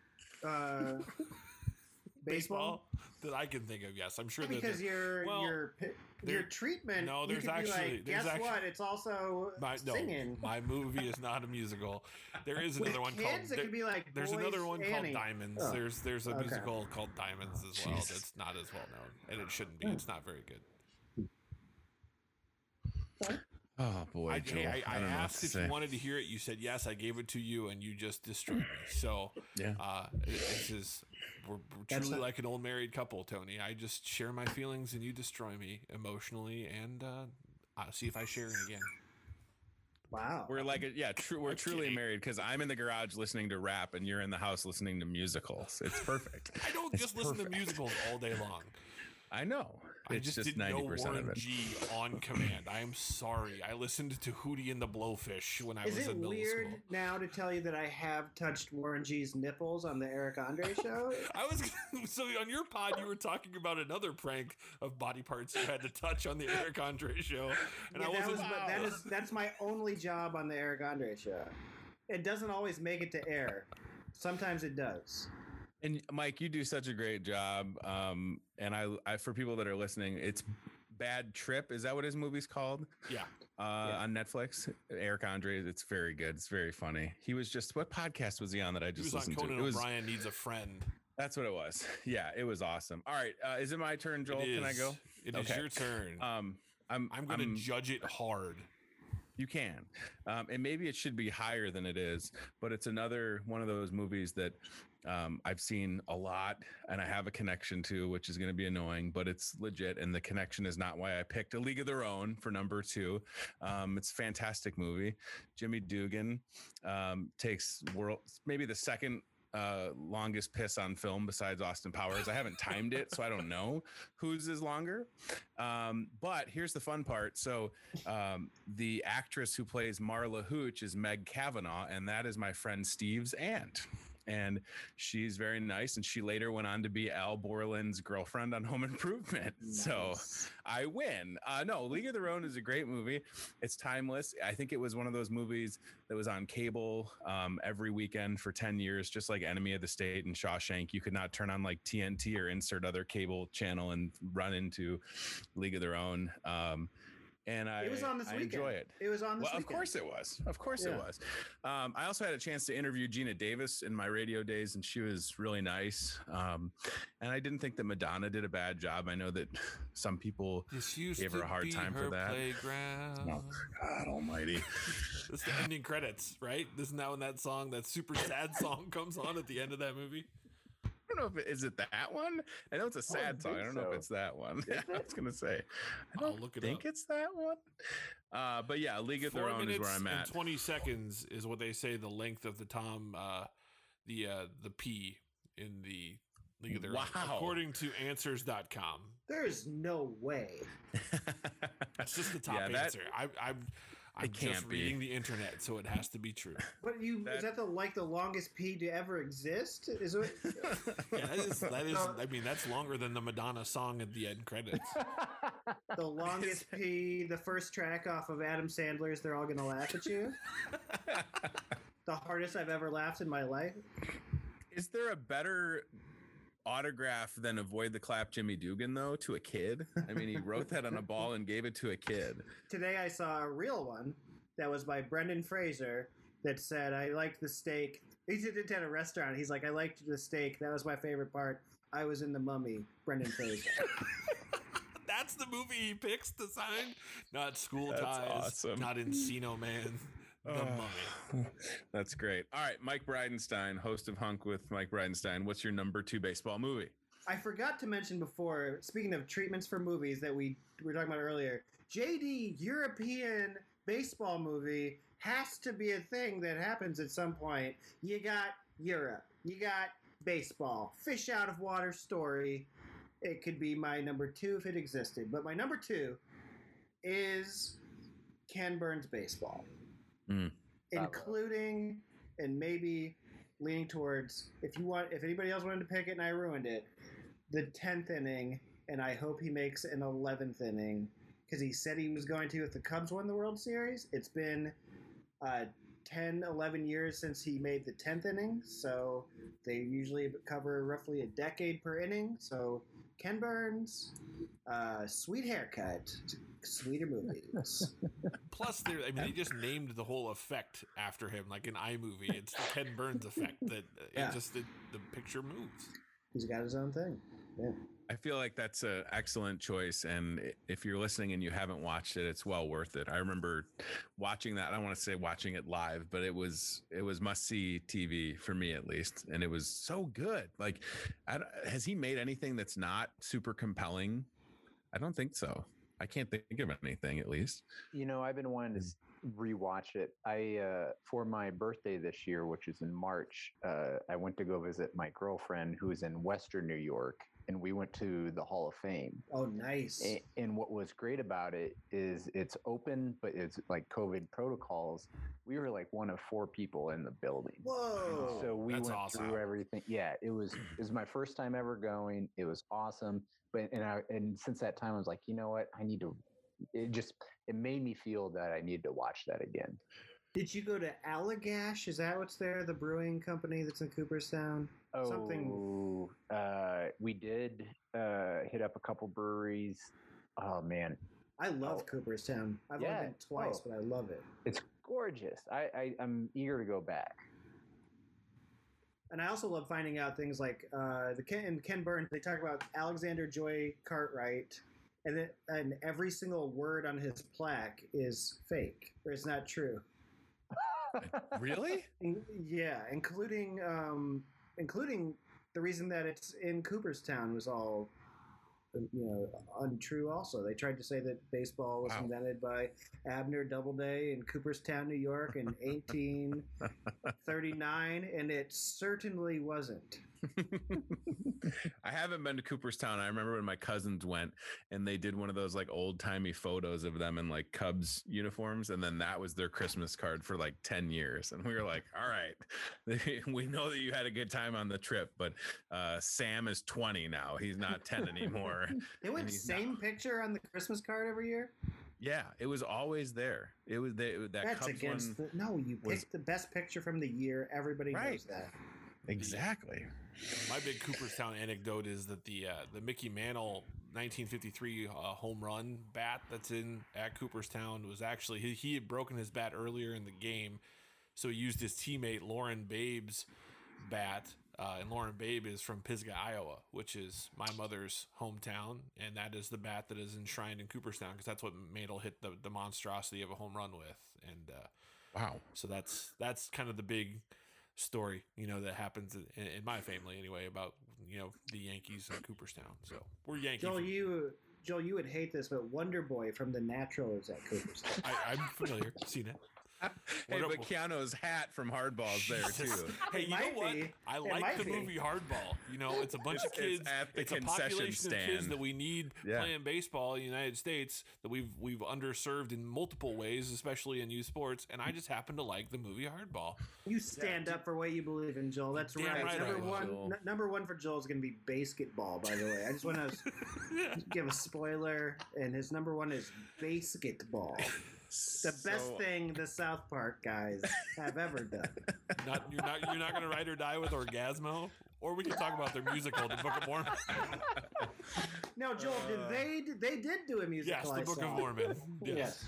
baseball that I can think of? Yes, I'm sure. Because your treatment. No, there's guess what? It's also singing. My movie is not a musical. There is another one called. It could be like there's another one Annie. called Diamonds. Oh. There's a musical called Diamonds as well. That's not as well known, and it shouldn't be. It's not very good. Oh boy, Joel. I asked if you wanted to hear it. You said yes. I gave it to you, and you just destroyed me. So yeah, we're truly like an old married couple, Tony. I just share my feelings, and you destroy me emotionally, and I'll see if I share it again. Wow, we're like we're truly married because I'm in the garage listening to rap, and you're in the house listening to musicals. It's perfect. I don't just listen to musicals all day long. I know. I just didn't know 90% Warren of it. G on command. I am sorry. I listened to Hootie and the Blowfish when I was in middle school. Is it weird now to tell you that I have touched Warren G's nipples on the Eric Andre show? So on your pod, you were talking about another prank of body parts you had to touch on the Eric Andre show, and that's my only job on the Eric Andre show. It doesn't always make it to air. Sometimes it does. And Mike, you do such a great job. And I for people that are listening, it's Bad Trip. Is that what his movie's called? Yeah. On Netflix. Eric Andre. It's very good. It's very funny. He was what podcast was he on that I just listened to? Conan O'Brien Needs a Friend. That's what it was. Yeah, it was awesome. All right. Is it my turn, Joel? Can I go? It is your turn. I'm going to judge it hard. You can. And maybe it should be higher than it is, but it's another one of those movies that I've seen a lot and I have a connection to, which is going to be annoying, but it's legit. And the connection is not why I picked A League of Their Own for number 2. It's a fantastic movie. Jimmy Dugan takes maybe the second longest piss on film besides Austin Powers. I haven't timed it, so I don't know whose is longer. But here's the fun part. So the actress who plays Marla Hooch is Meg Cavanaugh, and that is my friend Steve's aunt. And she's very nice, and she later went on to be Al Borland's girlfriend on Home Improvement. Nice. So I win. No, League of Their Own is a great movie. It's timeless. I think it was one of those movies that was on cable every weekend for 10 years, just like Enemy of the State and Shawshank. You could not turn on like TNT or insert other cable channel and run into League of Their Own. And it was on this weekend. Enjoy it. It was on this weekend. Of course it was. Of course it was. I also had a chance to interview Gina Davis in my radio days, and she was really nice. And I didn't think that Madonna did a bad job. I know that some people gave her a hard time for that. Oh, God almighty. It's the ending credits, right? Isn't that when that song, that super sad song comes on at the end of that movie? I don't know if is it that one. I know it's a sad song. I don't know if it's that one. Yeah, I was gonna say. I don't think it's that one. But yeah, League of Their Own is where I'm at. 20 seconds is what they say the length of the Tom the P in the League of Their Own, Wow. according to Answers.com. There's no way. That's just the top answer. I'm just reading the internet, so it has to be true. But is that the longest P to ever exist? Is it? Yeah, that is. I mean, that's longer than the Madonna song at the end credits. The longest P, the first track off of Adam Sandler's "They're All Gonna Laugh at You." The hardest I've ever laughed in my life. Is there a better autograph than "Avoid the Clap, Jimmy Dugan" though, to a kid? I mean, he wrote that on a ball and gave it to a kid. Today I saw a real one that was by Brendan Fraser that said, "I liked the steak." He did it at a restaurant. He's like, "I liked the steak. That was my favorite part. I was in The Mummy." Brendan Fraser. That's the movie he picks to sign. Not School That's Ties. awesome. Not Encino Man. The Mummy. That's great. All right, Mike Bridenstine, host of Hunk with Mike Bridenstine. What's your number 2 baseball movie? I forgot to mention before, speaking of treatments for movies that we were talking about earlier, JD European baseball movie has to be a thing that happens at some point. You got Europe. You got baseball. Fish out of water story. It could be my number 2 if it existed. But my number 2 is Ken Burns Baseball. Including and maybe leaning towards, if anybody else wanted to pick it and I ruined it, the 10th inning, and I hope he makes an 11th inning because he said he was going to if the Cubs won the World Series. It's been 10, 11 years since he made the 10th inning, so they usually cover roughly a decade per inning. So Ken Burns, sweet haircut, sweeter movies. Plus, they just named the whole effect after him, like in iMovie. It's the Ken Burns effect that the picture moves. He's got his own thing. Yeah. I feel like that's an excellent choice, and if you're listening and you haven't watched it, it's well worth it. I remember watching that. I don't want to say watching it live, but it was must-see TV for me at least, and it was so good. Like, has he made anything that's not super compelling? I don't think so. I can't think of anything, at least. I've been wanting to rewatch it. For my birthday this year, which is in March, I went to go visit my girlfriend who's in Western New York, and we went to the Hall of Fame. Oh, nice. And what was great about it is it's open, but it's like COVID protocols. We were like one of 4 people in the building. Whoa. So we went awesome. through everything. Yeah, it was my first time ever going. It was awesome. But and since that time, I was like, you know what? I need to. It made me feel that I needed to watch that again. Did you go to Allagash? Is that what's there? The brewing company that's in Cooperstown? Oh, we did hit up a couple breweries. Oh man, I love Cooperstown. I've only been twice, but I love it. It's gorgeous. I'm eager to go back. And I also love finding out things like Ken Burns. They talk about Alexander Joy Cartwright, and every single word on his plaque is fake or it's not true. Really? Yeah, including the reason that it's in Cooperstown was all untrue. Also, they tried to say that baseball was invented by Abner Doubleday in Cooperstown, New York, in 1839, and it certainly wasn't. I haven't been to Cooperstown. I remember when my cousins went and they did one of those like old timey photos of them in like Cubs uniforms. And then that was their Christmas card for like 10 years. And we were like, all right, we know that you had a good time on the trip, but Sam is 20 now. He's not 10 anymore. They went same picture on the Christmas card every year. Yeah, it was always there. It was that That's Cubs against one. You picked the best picture from the year. Everybody knows that. Exactly. My big Cooperstown anecdote is that the Mickey Mantle 1953 home run bat that's at Cooperstown was actually he had broken his bat earlier in the game, so he used his teammate Lauren Babe's bat. And Lauren Babe is from Pisgah, Iowa, which is my mother's hometown, and that is the bat that is enshrined in Cooperstown because that's what Mantle hit the monstrosity of a home run with. And wow, so that's kind of the big story, that happens in my family anyway about the Yankees in Cooperstown. So we're Yankee. Joel, you would hate this, but Wonder Boy from The Natural is at Cooperstown. I'm familiar, seen it. Hey, but Keanu's hat from Hardball's there too. Hey, you know what? I like the movie Hardball. You know, it's a bunch of kids. It's a population of kids that we need playing baseball in the United States that we've underserved in multiple ways, especially in youth sports. And I just happen to like the movie Hardball. You stand up for what you believe in, Joel. That's right. Number one for Joel is going to be basketball. By the way, I just want to give a spoiler, and his number one is basketball. The best thing the South Park guys have ever done. You're not going to ride or die with Orgasmo, or we can talk about their musical, The Book of Mormon. No, Joel, they did do a musical. Yes, The Book of Mormon. Yes.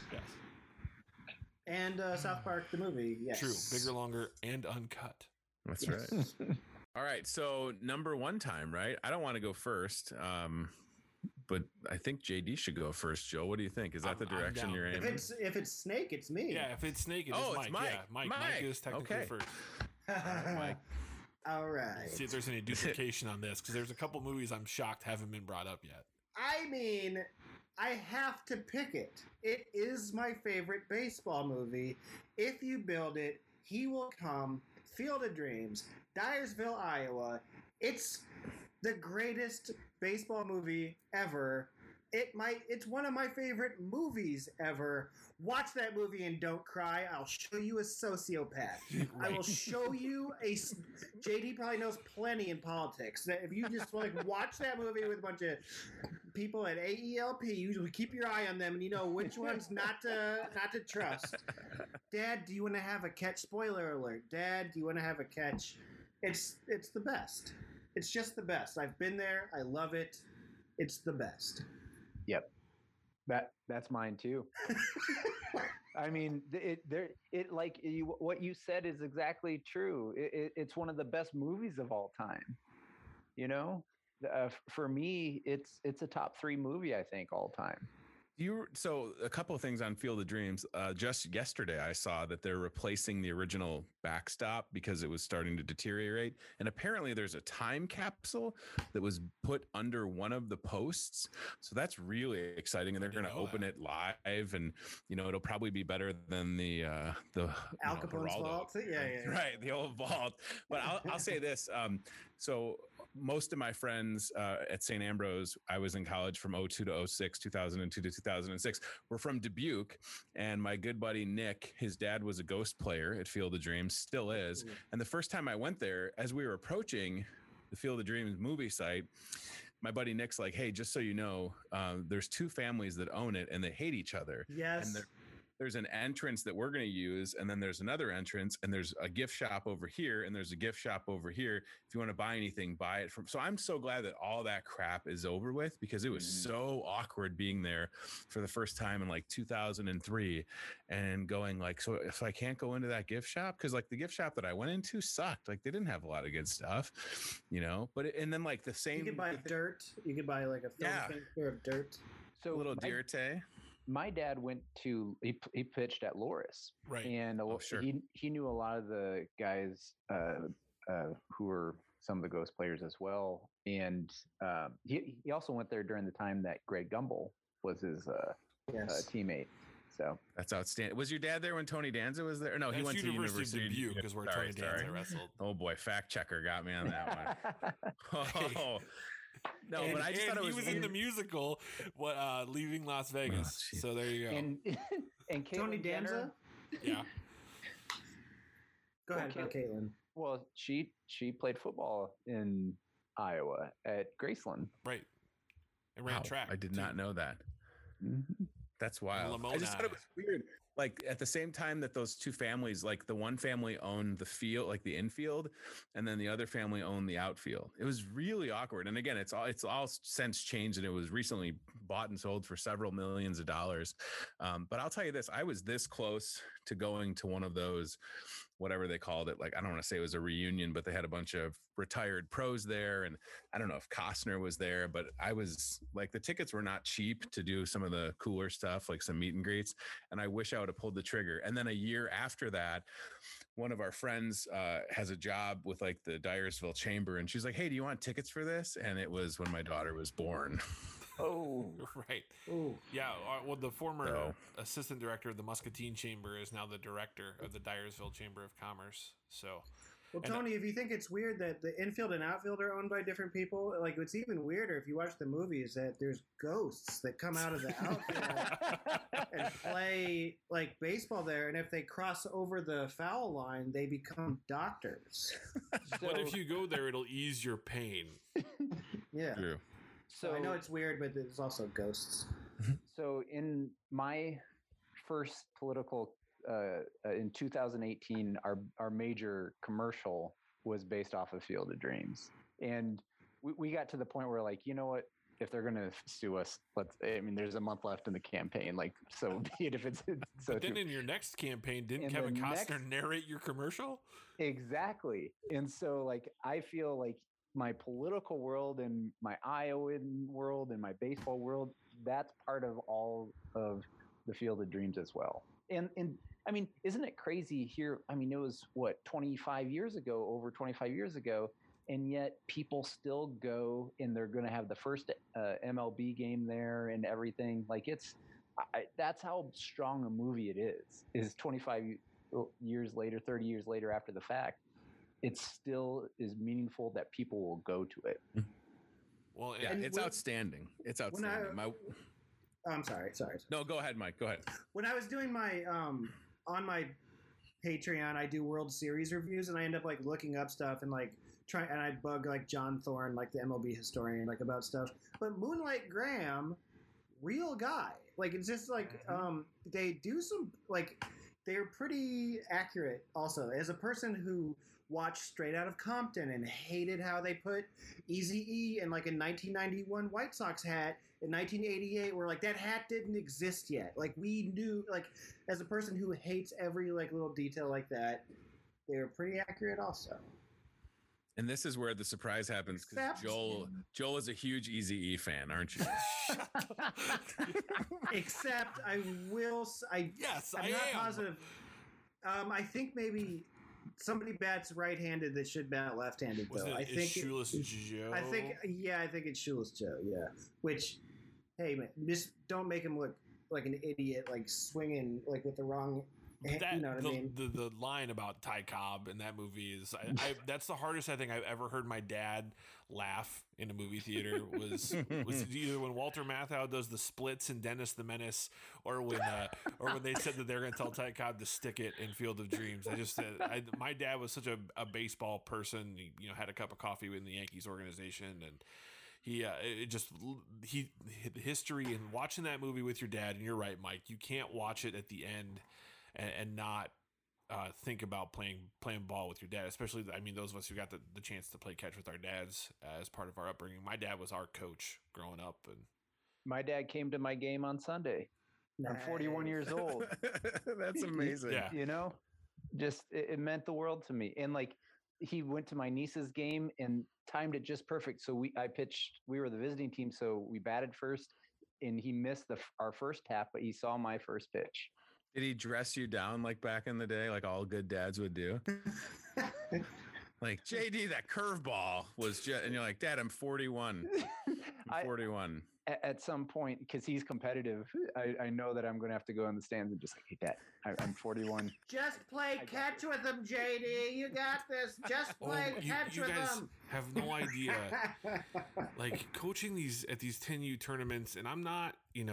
And South Park the movie. Yes, true, bigger, longer, and uncut. That's right. All right, so number one time, right? I don't want to go first. But I think JD should go first. Joe, what do you think? Is that the direction you're aiming? If it's Snake, it's me. Yeah, if it's Snake, it's Mike. Yeah, Mike is technically first. Mike. All right. Let's see if there's any duplication on this, because there's a couple movies I'm shocked haven't been brought up yet. I mean, I have to pick it. It is my favorite baseball movie. If you build it, he will come. Field of Dreams, Dyersville, Iowa. It's the greatest baseball movie ever. It's one of my favorite movies ever. Watch that movie and don't cry. I'll show you a sociopath. Right. I will show you JD probably knows plenty in politics. That if you just watch that movie with a bunch of people at AELP, you keep your eye on them and you know which ones not to trust. Dad, do you want to have a catch? Spoiler alert. Dad, do you want to have a catch? It's the best. It's just the best. I've been there. I love it. It's the best. Yep. That's mine too. I mean, what you said is exactly true. It's one of the best movies of all time. You know, for me, it's a top 3 movie, I think, all time. So a couple of things on Field of Dreams. Just yesterday, I saw that they're replacing the original backstop because it was starting to deteriorate. And apparently there's a time capsule that was put under one of the posts. So that's really exciting. And they're going to open it live. And, you know, it'll probably be better than the Al Capone's vault. Yeah. Right. The old vault. But I'll say this. So most of my friends at St. Ambrose, I was in college from 02 to 06, 2002 to 2006, were from Dubuque. And my good buddy Nick, his dad was a ghost player at Field of Dreams, still is. Mm-hmm. And the first time I went there, as we were approaching the Field of Dreams movie site, my buddy Nick's like, hey, just so you know, there's 2 families that own it and they hate each other. Yes. And there's an entrance that we're going to use, and then there's another entrance, and there's a gift shop over here, and there's a gift shop over here. If you want to buy anything, buy it from. So I'm so glad that all that crap is over with, because it was so awkward being there for the first time in like 2003 and going like, so if I can't go into that gift shop, because like the gift shop that I went into sucked. Like they didn't have a lot of good stuff, you know. But and then like the same. You could buy dirt. You could buy like a film of dirt. So a little Dirte. My dad went to he pitched at Loris, right? And sure. he knew a lot of the guys who were some of the ghost players as well. And he also went there during the time that Greg Gumbel was his teammate. So that's outstanding. Was your dad there when Tony Danza was there? No, he went to University of Dubuque, because where Tony Danza wrestled. Oh boy, fact checker got me on that one. Oh. No, but I just thought he was in the musical, Leaving Las Vegas. So there you go. And Tony Danza. Yeah. Go ahead, Caitlin. Well, she played football in Iowa at Graceland. Right. And ran track. I did not know that. Mm-hmm. That's wild. I just thought it was weird. Like at the same time that those 2 families, like the one family owned the field, like the infield, and then the other family owned the outfield. It was really awkward. And again, it's all since changed, and it was recently bought and sold for several millions of dollars. But I'll tell you this, I was this close to going to one of those, whatever they called it. Like, I don't want to say it was a reunion, but they had a bunch of retired pros there. And I don't know if Costner was there, but I was like, the tickets were not cheap to do some of the cooler stuff, like some meet and greets. And I wish I would have pulled the trigger. And then a year after that, one of our friends has a job with like the Dyersville Chamber. And she's like, hey, do you want tickets for this? And it was when my daughter was born. Oh, Right. Ooh. Yeah. Well, the former assistant director of the Muscatine Chamber is now the director of the Dyersville Chamber of Commerce. So, Well, Tony, if you think it's weird that the infield and outfield are owned by different people, like it's even weirder if you watch the movies that there's ghosts that come out of the outfield and play like baseball there, and if they cross over the foul line, they become doctors. what if you go there? It'll ease your pain. Yeah. True. So I know it's weird, but there's also ghosts. So in my first political in 2018, our major commercial was based off of Field of Dreams, and we got to the point where, like, you know what, if they're gonna sue us, there's a month left in the campaign, like, so be it. If it's so. But then in your next campaign, didn't Kevin Costner narrate your commercial? Exactly, and so like I feel like my political world and my Iowan world and my baseball world, that's part of all of the Field of Dreams as well. And I mean, isn't it crazy here? I mean, it was what, 25 years ago, over 25 years ago, and yet people still go and they're going to have the first MLB game there and everything. Like that's how strong a movie it is 25 years later, 30 years later after the fact. It still is meaningful that people will go to it. Well, yeah, it's outstanding. It's outstanding. I'm sorry. No, go ahead, Mike. Go ahead. When I was doing my on my Patreon, I do World Series reviews, and I end up like looking up stuff and like and I bug like John Thorne, like the MLB historian, like about stuff. But Moonlight Graham, real guy. Like it's just like they do some like they're pretty accurate. Also, as a person who watched Straight Outta Compton and hated how they put Eazy-E in like a 1991 White Sox hat in 1988, where like that hat didn't exist yet. Like we knew, like as a person who hates every like little detail like that, they're pretty accurate also. And this is where the surprise happens, because Joel is a huge Eazy-E fan, aren't you? Except I'm not positive. I think maybe somebody bats right-handed that should bat left-handed, though. I think Shoeless Joe. I think it's Shoeless Joe. Yeah, which, hey man, just don't make him look like an idiot, like swinging like with the wrong. You know what I mean? The line about Ty Cobb in that movie is that's the hardest I think I've ever heard my dad laugh in a movie theater was either when Walter Matthau does the splits in Dennis the Menace, or when they said that they're going to tell Ty Cobb to stick it in Field of Dreams. My dad was such a baseball person. He, had a cup of coffee in the Yankees organization, and history and watching that movie with your dad. And you're right, Mike, you can't watch it at the end and not think about playing ball with your dad, especially, I mean, those of us who got the chance to play catch with our dads as part of our upbringing. My dad was our coach growing up. And my dad came to my game on Sunday. Nice. I'm 41 years old. That's amazing. Yeah. Just it meant the world to me. And like, he went to my niece's game and timed it just perfect. So we were the visiting team, so we batted first, and he missed our first tap, but he saw my first pitch. Did he dress you down like back in the day, like all good dads would do? Like, JD, that curveball was just, and you're like, Dad, I'm 41. I'm 41. At some point, because he's competitive, I know that I'm going to have to go in the stands and just like, hey, Dad, I'm 41. Just play catch with him, JD. You got this. Just play catch with him. You guys have no idea. Like, coaching at these 10U tournaments, and I'm not,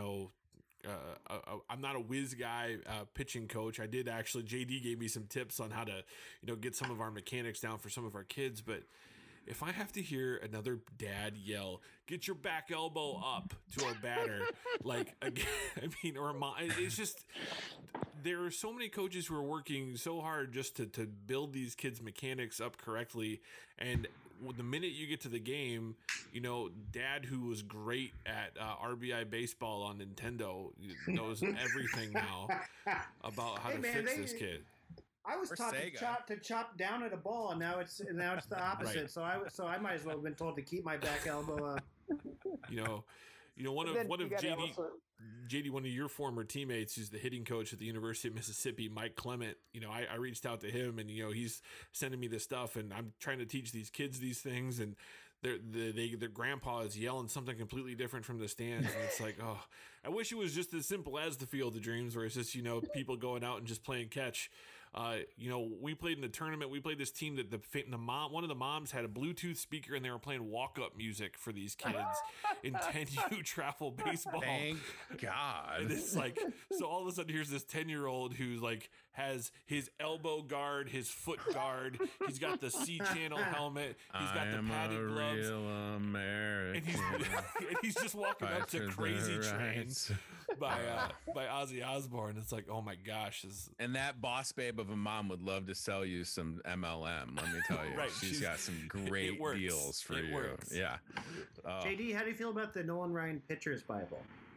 I'm not a whiz guy pitching coach. I did actually, JD gave me some tips on how to, get some of our mechanics down for some of our kids. But if I have to hear another dad yell, "Get your back elbow up" to our batter, like, again, I mean, or it's just, there are so many coaches who are working so hard just to build these kids' mechanics up correctly. And the minute you get to the game, Dad, who was great at RBI baseball on Nintendo, knows everything now about how to fix this kid. I was taught to chop down at a ball, and now it's the opposite. Right. So I might as well have been told to keep my back elbow up. One of JD, one of your former teammates, who's the hitting coach at the University of Mississippi, Mike Clement. I reached out to him, and he's sending me this stuff, and I'm trying to teach these kids these things, and their grandpa is yelling something completely different from the stands, and it's like, oh, I wish it was just as simple as the Field of Dreams, where it's just people going out and just playing catch. We played in the tournament. We played this team that one of the moms had a Bluetooth speaker, and they were playing walk-up music for these kids in 10U travel baseball. Thank God. And it's like, so all of a sudden here's this 10-year-old who's like has his elbow guard, his foot guard. He's got the C channel helmet. He's got the padded gloves. Real American. And he's just walking up to Crazy Train by Ozzy Osbourne. It's like, oh my gosh. And that boss babe of a mom would love to sell you some MLM. Let me tell you, Right, she's got some great deals for you. Works. Yeah. JD, how do you feel about the Nolan Ryan Pitcher's Bible?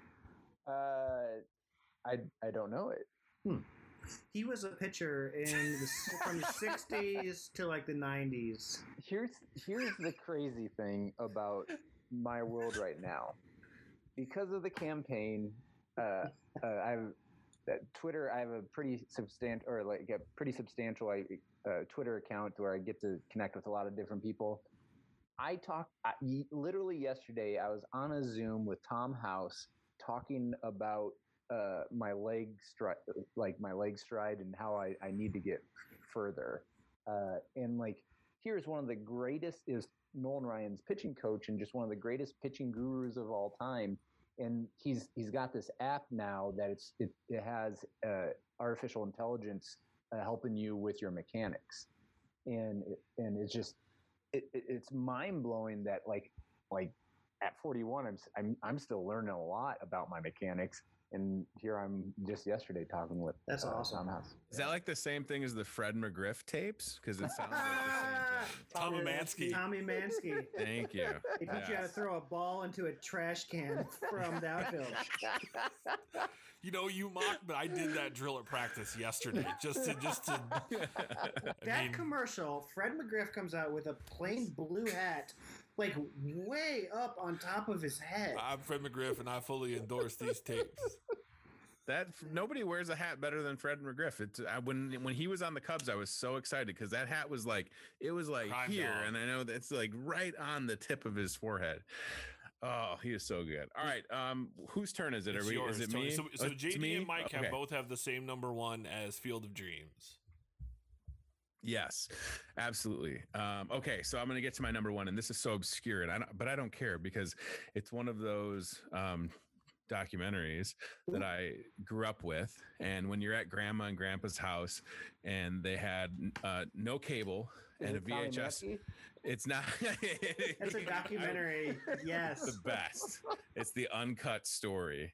I don't know it. He was a pitcher from the 60s to like the 90s. Here's the crazy thing about my world right now. Because of the campaign, Twitter. I have a pretty substantial Twitter account where I get to connect with a lot of different people. Literally yesterday, I was on a Zoom with Tom House talking about my leg stride and how I need to get further. And like, here's one of the greatest is Nolan Ryan's pitching coach and just one of the greatest pitching gurus of all time. And he's got this app now that it has artificial intelligence helping you with your mechanics, and it's just it's mind blowing that like at 41 I'm still learning a lot about my mechanics. And here I'm just yesterday talking with that's awesome. Tom House. Is that like the same thing as the Fred McGriff tapes? Because it sounds like the same thing. Tommy Mansky. Thank you. He teach you how to throw a ball into a trash can from the outfield. You mock, but I did that drill at practice yesterday just to. Commercial, Fred McGriff comes out with a plain blue hat, like way up on top of his head. I'm Fred McGriff, and I fully endorse these tapes. That nobody wears a hat better than Fred McGriff. When he was on the Cubs, I was so excited because that hat was like Prime here, dog. and I know that's like right on the tip of his forehead. Oh, he is so good. All right, whose turn is it? It's yours, Is it Tony. me? So It's JD me? and Mike Okay. both have the same number one as Field of Dreams. Yes, absolutely. Okay, so I'm going to get to my number one, and this is so obscure, but I don't care because it's one of those documentaries that I grew up with. And when you're at Grandma and Grandpa's house, and they had no cable and a VHS. It's not. That's a documentary. Yes. The best. It's the uncut story.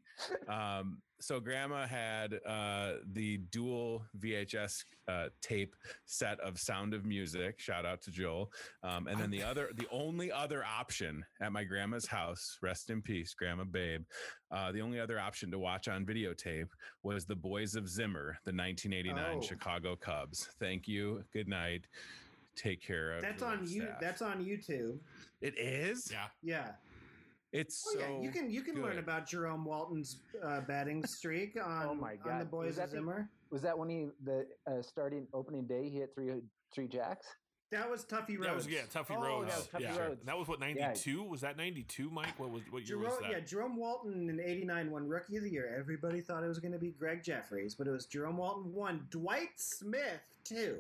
So Grandma had the dual VHS tape set of Sound of Music. Shout out to Joel. And then the only other option at my grandma's house, rest in peace, Grandma Babe. The only other option to watch on videotape was The Boys of Zimmer, the 1989 Chicago Cubs. Thank you. Good night. Take care of. That's on you. That's on YouTube. It is. Yeah. Yeah. It's so. Yeah. You can good. learn about Jerome Walton's batting streak on. Oh my God. On the Boys of Zimmer. Was that when starting opening day he hit three jacks? That was Tuffy Rhodes. Tuffy Oh, Rhodes. that was Tuffy Yeah. Rhodes. And that was what 92? Was that 92, Mike? What year was that? Yeah, Jerome Walton in '89 won Rookie of the Year. Everybody thought it was going to be Greg Jeffries, but it was Jerome Walton 1, Dwight Smith 2,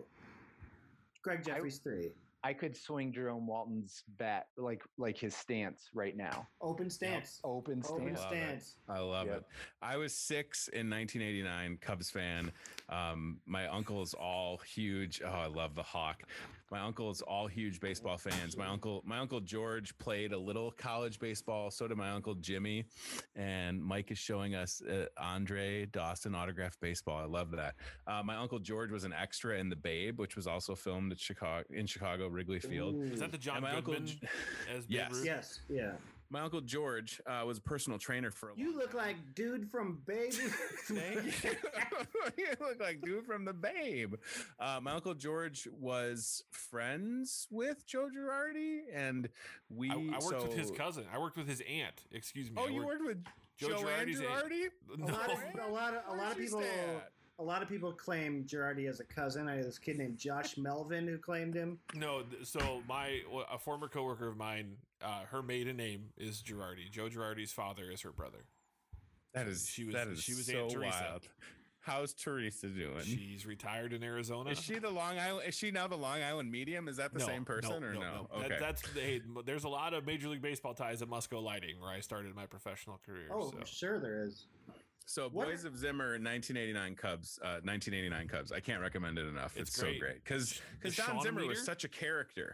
Greg Jeffries 3. I could swing Jerome Walton's bat like his stance right now. Open stance. Yep. Open stance. I love it. I was 6 in 1989, Cubs fan. My uncle's all huge. Oh, I love the Hawk. My uncle's all huge baseball fans. My uncle George played a little college baseball. So did my uncle Jimmy. And Mike is showing us Andre Dawson autographed baseball. I love that. My uncle George was an extra in The Babe, which was also filmed at Chicago Wrigley Field. Is that the John Goodman as Babe Ruth? Yes. Yeah. My uncle George was a personal trainer for a You look like dude from Babe. Thank you. You look like dude from the Babe. My uncle George was friends with Joe Girardi, and I worked with his cousin. I worked with his aunt. Excuse me. Oh, you worked with Joe and Girardi? No. A lot of people. a lot of people claim Girardi as a cousin. I had this kid named Josh Melvin who claimed him. No, so a former coworker of mine, her maiden name is Girardi. Joe Girardi's father is her brother. She was so Aunt Teresa. wild. How's Teresa doing? She's retired in Arizona. Is she the Long Island? Is she now the Long Island Medium? Is that the same person or no? Okay. There's a lot of Major League Baseball ties at Musco Lighting, where I started my professional career. Oh, sure there is. So Boys of Zimmer, 1989 Cubs. I can't recommend it enough. It's so great because Don Zimmer was such a character,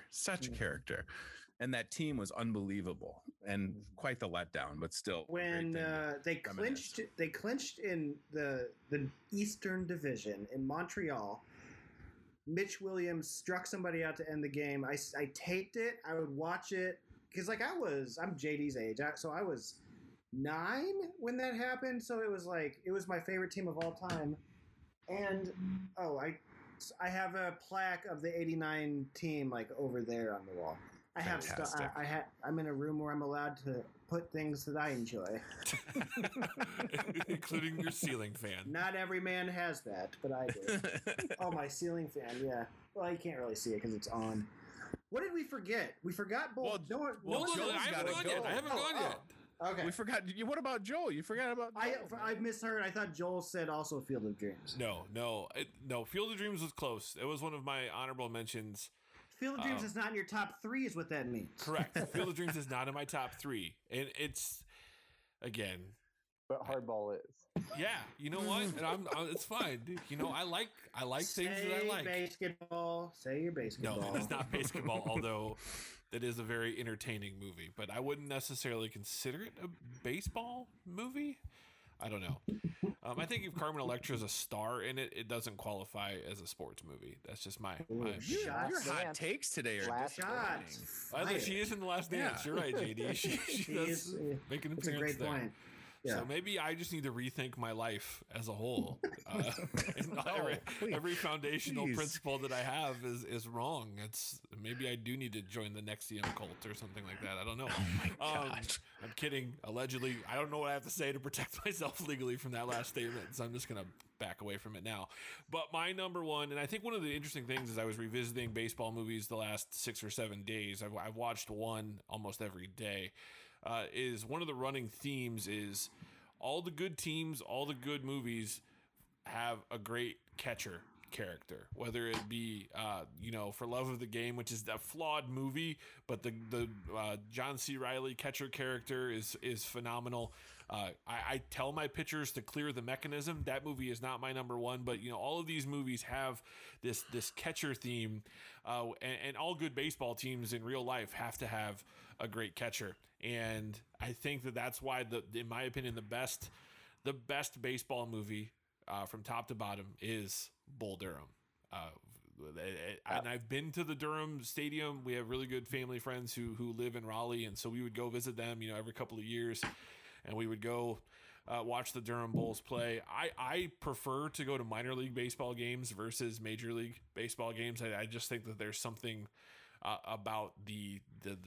and that team was unbelievable and quite the letdown, but still. When they clinched in the Eastern Division in Montreal, Mitch Williams struck somebody out to end the game. I taped it. I would watch it because I'm JD's age, so I was 9 when that happened. So it was my favorite team of all time. And I have a plaque of the '89 team over there on the wall. I have stuff. I'm in a room where I'm allowed to put things that I enjoy, including your ceiling fan. Not every man has that, but I do. Oh, my ceiling fan, yeah. Well, you can't really see it because it's on. What did we forget? We forgot Bull. I haven't gone yet. Okay. We forgot. What about Joel? You forgot about Joel. I misheard. I thought Joel said also Field of Dreams. No. Field of Dreams was close. It was one of my honorable mentions. Field of Dreams is not in your top 3 is what that means. Correct. Field of Dreams is not in my top 3. And it's, again. But Hardball is. Yeah. You know what? And it's fine. Dude. I like things that I like. Basketball. Say your basketball. No, it's not basketball, although that is a very entertaining movie. But I wouldn't necessarily consider it a baseball movie. I don't know. I think if Carmen Electra is a star in it, it doesn't qualify as a sports movie. That's just my opinion. Your hot takes today are shots. I think she is in The Last Dance. You're right, JD. She does make an appearance. That's a great point. Yeah. So maybe I just need to rethink my life as a whole. Every foundational principle that I have is wrong. Maybe I do need to join the NXIVM cult or something like that. I don't know. Oh my God. I'm kidding. Allegedly, I don't know what I have to say to protect myself legally from that last statement, so I'm just gonna back away from it now. But my number one, and I think one of the interesting things is I was revisiting baseball movies the last 6 or 7 days. I've watched one almost every day. Is one of the running themes is all the good teams, all the good movies have a great catcher character, whether it be For Love of the Game, which is a flawed movie, but the John C. Reilly catcher character is phenomenal. I tell my pitchers to clear the mechanism. That movie is not my number one, but all of these movies have this catcher theme, and all good baseball teams in real life have to have a great catcher. And I think that's why in my opinion, the best baseball movie from top to bottom is Bull Durham. And I've been to the Durham Stadium. We have really good family friends who live in Raleigh, and so we would go visit them, every couple of years, and we would go watch the Durham Bulls play. I prefer to go to minor league baseball games versus major league baseball games. I just think that there's something about the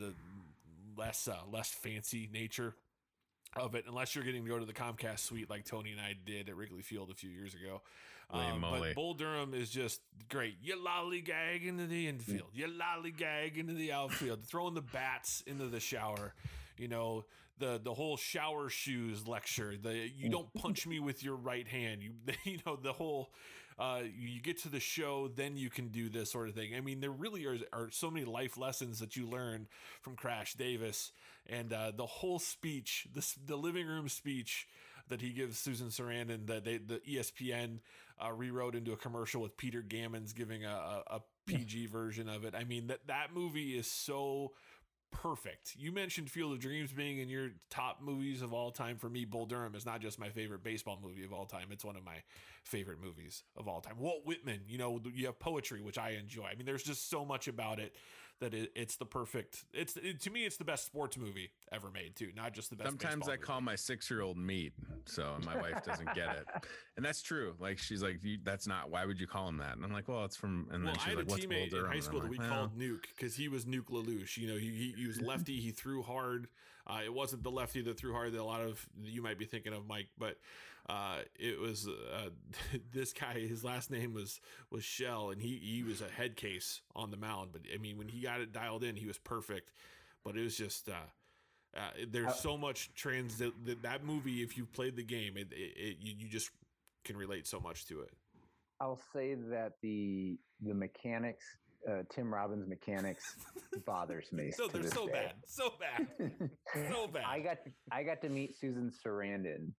less fancy nature of it, unless you're getting to go to the Comcast suite like Tony and I did at Wrigley Field a few years ago. But Bull Durham is just great. You lollygag into the infield. You lollygag into the outfield. Throwing the bats into the shower. The whole shower shoes lecture. You don't punch me with your right hand. The whole you get to the show, then you can do this sort of thing. I mean, there really are so many life lessons that you learn from Crash Davis, and the whole speech, the living room speech that he gives Susan Sarandon, that the ESPN rewrote into a commercial with Peter Gammons giving a PG version of it. I mean, that movie is so perfect. You mentioned Field of Dreams being in your top movies of all time. For me, Bull Durham is not just my favorite baseball movie of all time. It's one of my favorite movies of all time. Walt Whitman, you have poetry, which I enjoy. I mean, there's just so much about it that it's the perfect. To me, it's the best sports movie ever made too. Not just the best. Sometimes I call my 6-year-old meat, so my wife doesn't get it, and that's true. Like she's like, "That's not. Why would you call him that?" And I'm like, "Well, it's from." And then she's like, "What's Bull Durham?" I had a teammate in high school that we called Nuke because he was Nuke LaLoosh. He was lefty. He threw hard. It wasn't the lefty that threw hard that a lot of you might be thinking of, Mike, but it was this guy. His last name was Shell, and he was a head case on the mound. But I mean, when he got it dialed in, he was perfect. But it was just there's so much that movie. If you've played the game, you just can relate so much to it. I'll say that the mechanics, Tim Robbins' mechanics, bothers me. So they're so bad, so bad, so bad. I got to meet Susan Sarandon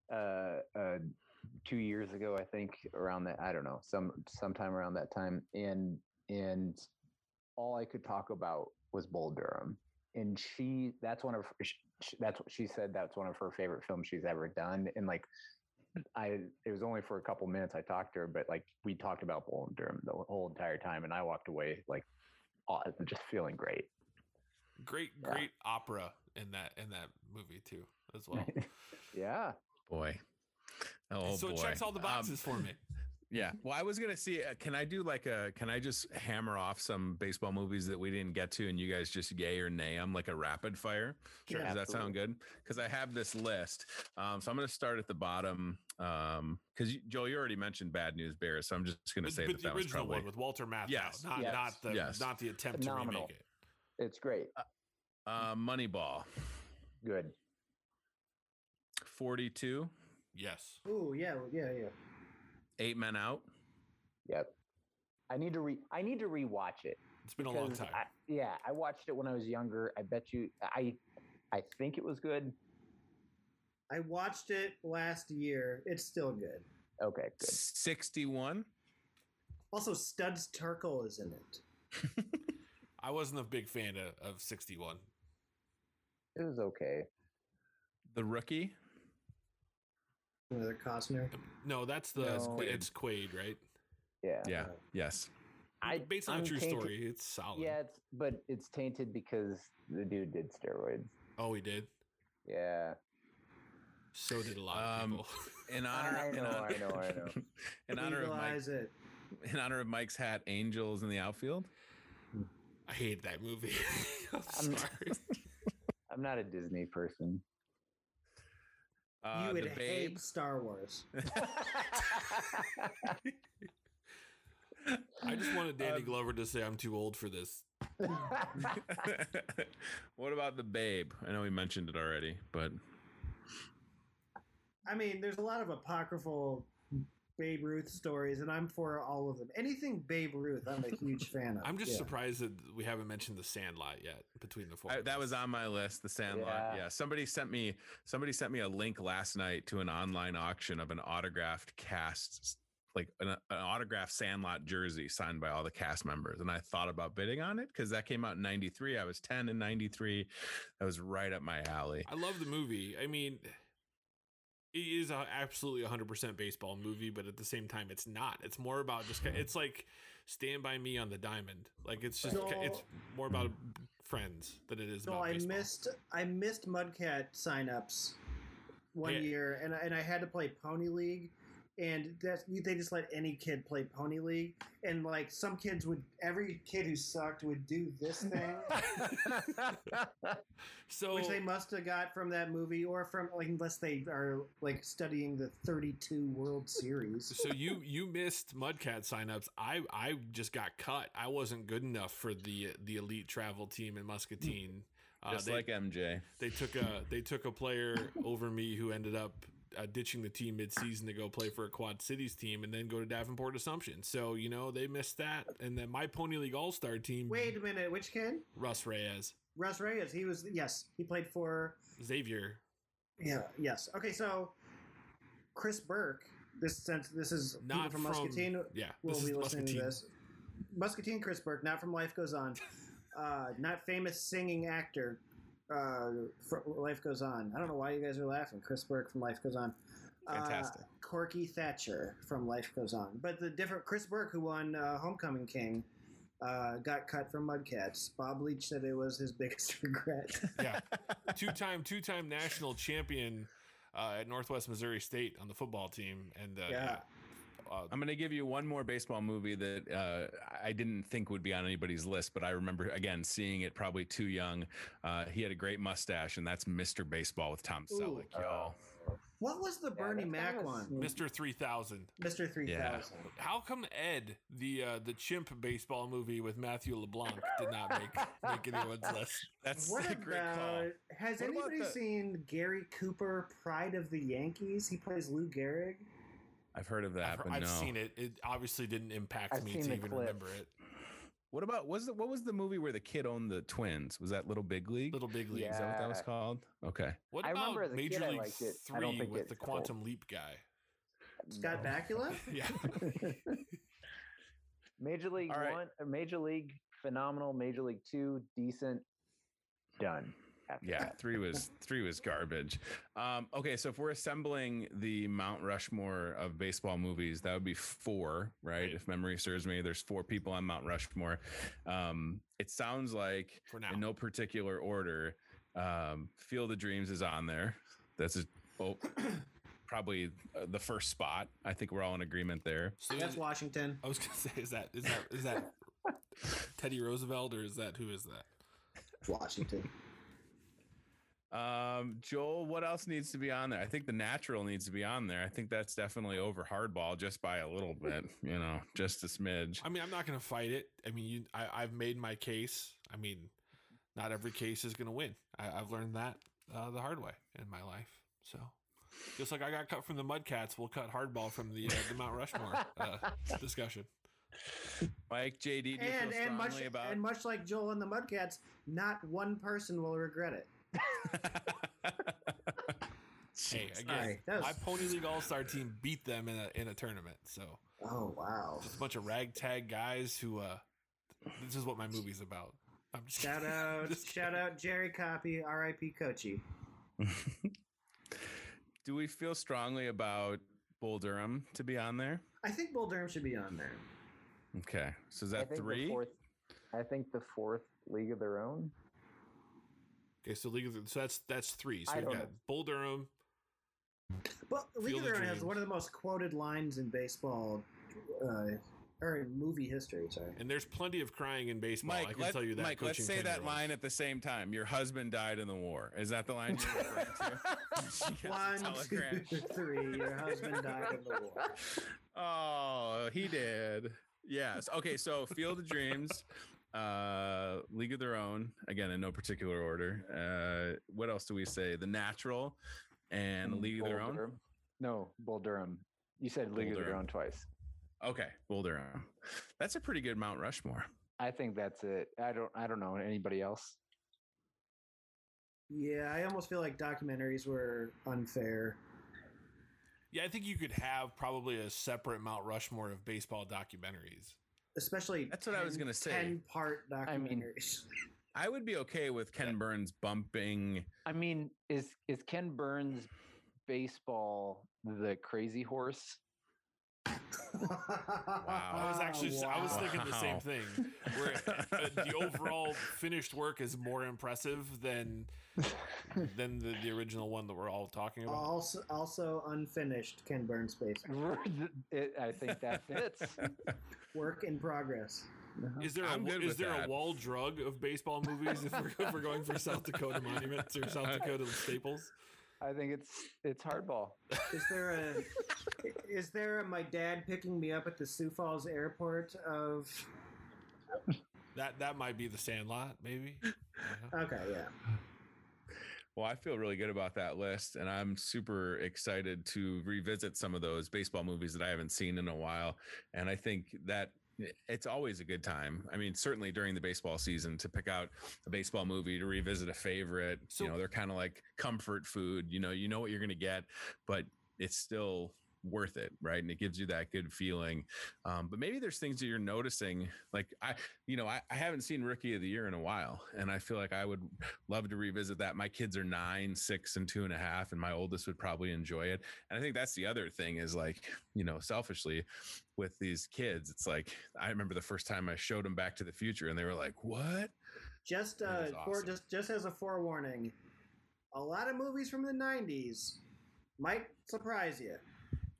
2 years ago, I think, around that. I don't know, sometime around that time, and all I could talk about was Bull Durham, and that's what she said. That's one of her favorite films she's ever done, and like. It was only for a couple minutes I talked to her, but like we talked about Bull Durham the whole entire time, and I walked away like just feeling great. Great opera in that movie too, as well. Yeah, boy. Oh, so boy. It checks all the boxes for me. Yeah. Well, I was going to see, can I just hammer off some baseball movies that we didn't get to and you guys just yay or nay? I'm like a rapid fire. Sure. Does that sound good? Because I have this list. So I'm going to start at the bottom. Because Joel, you already mentioned Bad News Bears. So I'm just going to say that was probably one with Walter Matthau. Yes. Not the attempt Phenomenal. to remake it. It's great. Moneyball. Good. 42. Yes. Ooh, yeah. 8 Men Out. Yep. I need to rewatch it. It's been a long time. I watched it when I was younger. I bet you I think it was good. I watched it last year. It's still good. Okay, good. 61. Also, Studs Terkel is in it. I wasn't a big fan of 61. It was okay. The Rookie. Another Costner. No, it's Quaid, right? Yeah. Yeah. Yes. Based on a true story, it's solid. Yeah, but it's tainted because the dude did steroids. Oh, he did? Yeah. So did a lot of people. In honor, I know. In honor of Mike's hat, Angels in the Outfield. I hate that movie. I'm sorry. I'm not a Disney person. You would hate Star Wars. I just wanted Danny Glover to say I'm too old for this. What about The Babe? I know we mentioned it already, but I mean, there's a lot of apocryphal Babe Ruth stories, and I'm for all of them. Anything Babe Ruth, I'm a huge fan of. I'm just surprised that we haven't mentioned The Sandlot yet between the four. That was on my list, The Sandlot. Yeah. Somebody sent me a link last night to an online auction of an autographed cast, like an autographed Sandlot jersey signed by all the cast members. And I thought about bidding on it because that came out in 93. I was 10 in 93. That was right up my alley. I love the movie. I mean, it is absolutely 100% baseball movie, but at the same time, it's not. It's more about it's like Stand By Me on the Diamond. Like it's more about friends than it is about baseball. I missed Mudcat signups one year, and I had to play Pony League. And they just let any kid play Pony League. And, like, every kid who sucked would do this thing. Which they must have got from that movie or from, like, unless they are, like, studying the 32 World Series. So you missed Mudcat signups. I just got cut. I wasn't good enough for the elite travel team in Muscatine. Just like MJ. They took a player over me who ended up ditching the team mid-season to go play for a Quad Cities team and then go to Davenport Assumption. So, they missed that. And then my Pony League All-Star team. Wait a minute. Which kid? Russ Reyes. He played for Xavier. Yeah. Yes. Okay. So Chris Burke, this is not from Muscatine. Yeah. We'll be listening to this. Muscatine Chris Burke, not from Life Goes On. Not famous singing actor. Life Goes On. I don't know why you guys are laughing. Chris Burke from Life Goes On. Fantastic. Corky Thatcher from Life Goes On. But the different Chris Burke, who won Homecoming King, got cut from Mudcats. Bob Leach said it was his biggest regret. Yeah, two-time national champion at Northwest Missouri State on the football team, and I'm going to give you one more baseball movie that I didn't think would be on anybody's list, but I remember, again, seeing it probably too young. He had a great mustache, and that's Mr. Baseball with Tom Selleck, y'all. What was the Bernie Mac one? Mr. 3000. Mr. 3000. Yeah. How come Ed, the chimp baseball movie with Matthew LeBlanc, did not make anyone's list? That's What a great call. has What about anybody seen Gary Cooper, Pride of the Yankees? He plays Lou Gehrig. I've heard of that, but I've no. seen it. It obviously didn't impact I've me seen to the even clip. remember it. What about what was the movie where the kid owned the twins? Was that Little Big League? Little Big League. Yeah. Is that what that was called? Okay. What I about remember as a Major kid I League liked it. I don't 3 think with the it's Quantum Leap guy? Scott Bakula? Yeah. Major League All right. 1, Major League phenomenal, Major League 2 decent, done. After Yeah, that. three was garbage. Okay, so if we're assembling the Mount Rushmore of baseball movies, that would be 4, right? If memory serves me, there's 4 people on Mount Rushmore. It sounds like, For now. in no particular order, Field of Dreams is on there. That's probably the first spot. I think we're all in agreement there. So That's Washington. I was gonna say, is that Teddy Roosevelt, or who is that? Washington. Joel, what else needs to be on there? I think The Natural needs to be on there. I think that's definitely over Hardball just by a little bit, just a smidge. I mean, I'm not gonna fight it. I mean, I've made my case. I mean, not every case is gonna win. I've learned that the hard way in my life. So, just like I got cut from the Mudcats, we'll cut Hardball from the Mount Rushmore discussion. Mike, JD, do you feel strongly about? And much like Joel and the Mudcats, not one person will regret it. Hey, again, Sorry, that was- my Pony League All-Star team beat them in a tournament. So, Oh wow! just a bunch of ragtag guys who. This is what my movie's about. I'm just Shout out, shout out, Jerry Copy, R.I.P. Coachy. Do we feel strongly about Bull Durham to be on there? I think Bull Durham should be on there. Okay, so is I that think 3? I think the 4th League of Their Own. Okay, so that's 3. So I we've don't got know. Bull Durham. But League Field of of Their Own has Dreams. one of the most quoted lines in baseball, or in movie history. Sorry. And there's plenty of crying in baseball. I Mike, can tell you that. Mike, let's coaching say that 10-year-olds. line at the same time. Your husband died in the war. Is that the line you're referring to? She has a 1, 2, telegram. 3. Your husband died in the war. Oh, he did. Yes. Okay, so Field of Dreams, League of Their Own, again in no particular order. What else do we say? The Natural and League of Their Bull Own. Durham. No, Bull Durham. You said League of Their Durham. Own twice. Okay, Bull Durham. That's a pretty good Mount Rushmore. I think that's it. I don't know anybody else. Yeah, I almost feel like documentaries were unfair. Yeah, I think you could have probably a separate Mount Rushmore of baseball documentaries. Especially That's what I was gonna say. 10-part documentaries. I mean- I would be okay with Ken Burns bumping. I mean, is Ken Burns baseball the crazy horse? I was actually I was thinking the same Wow. thing. Where the overall finished work is more impressive than the original one that we're all talking about. Also unfinished Ken Burns baseball. I think that fits. Work in progress. Is there I'm good is with there that. a wall drug of baseball movies if we're going for South Dakota monuments or South Dakota staples? I think it's hardball. Is there a my dad picking me up at the Sioux Falls airport of That might be the Sandlot, maybe. Okay, yeah. Well, I feel really good about that list, and I'm super excited to revisit some of those baseball movies that I haven't seen in a while. And I think that it's always a good time. I mean, certainly during the baseball season to pick out a baseball movie to revisit a favorite. So- They're kind of like comfort food. You know what you're going to get, but it's still worth it, right? And it gives you that good feeling. But maybe there's things that you're noticing. Like I haven't seen Rookie of the Year in a while, and I feel like I would love to revisit that. My kids are 9, 6, and 2.5, and my oldest would probably enjoy it. And I think that's the other thing is like, selfishly with these kids, it's like I remember the first time I showed them Back to the Future, and they were like, "What?" Just That is awesome. just as a forewarning, a lot of movies from the 90s might surprise you.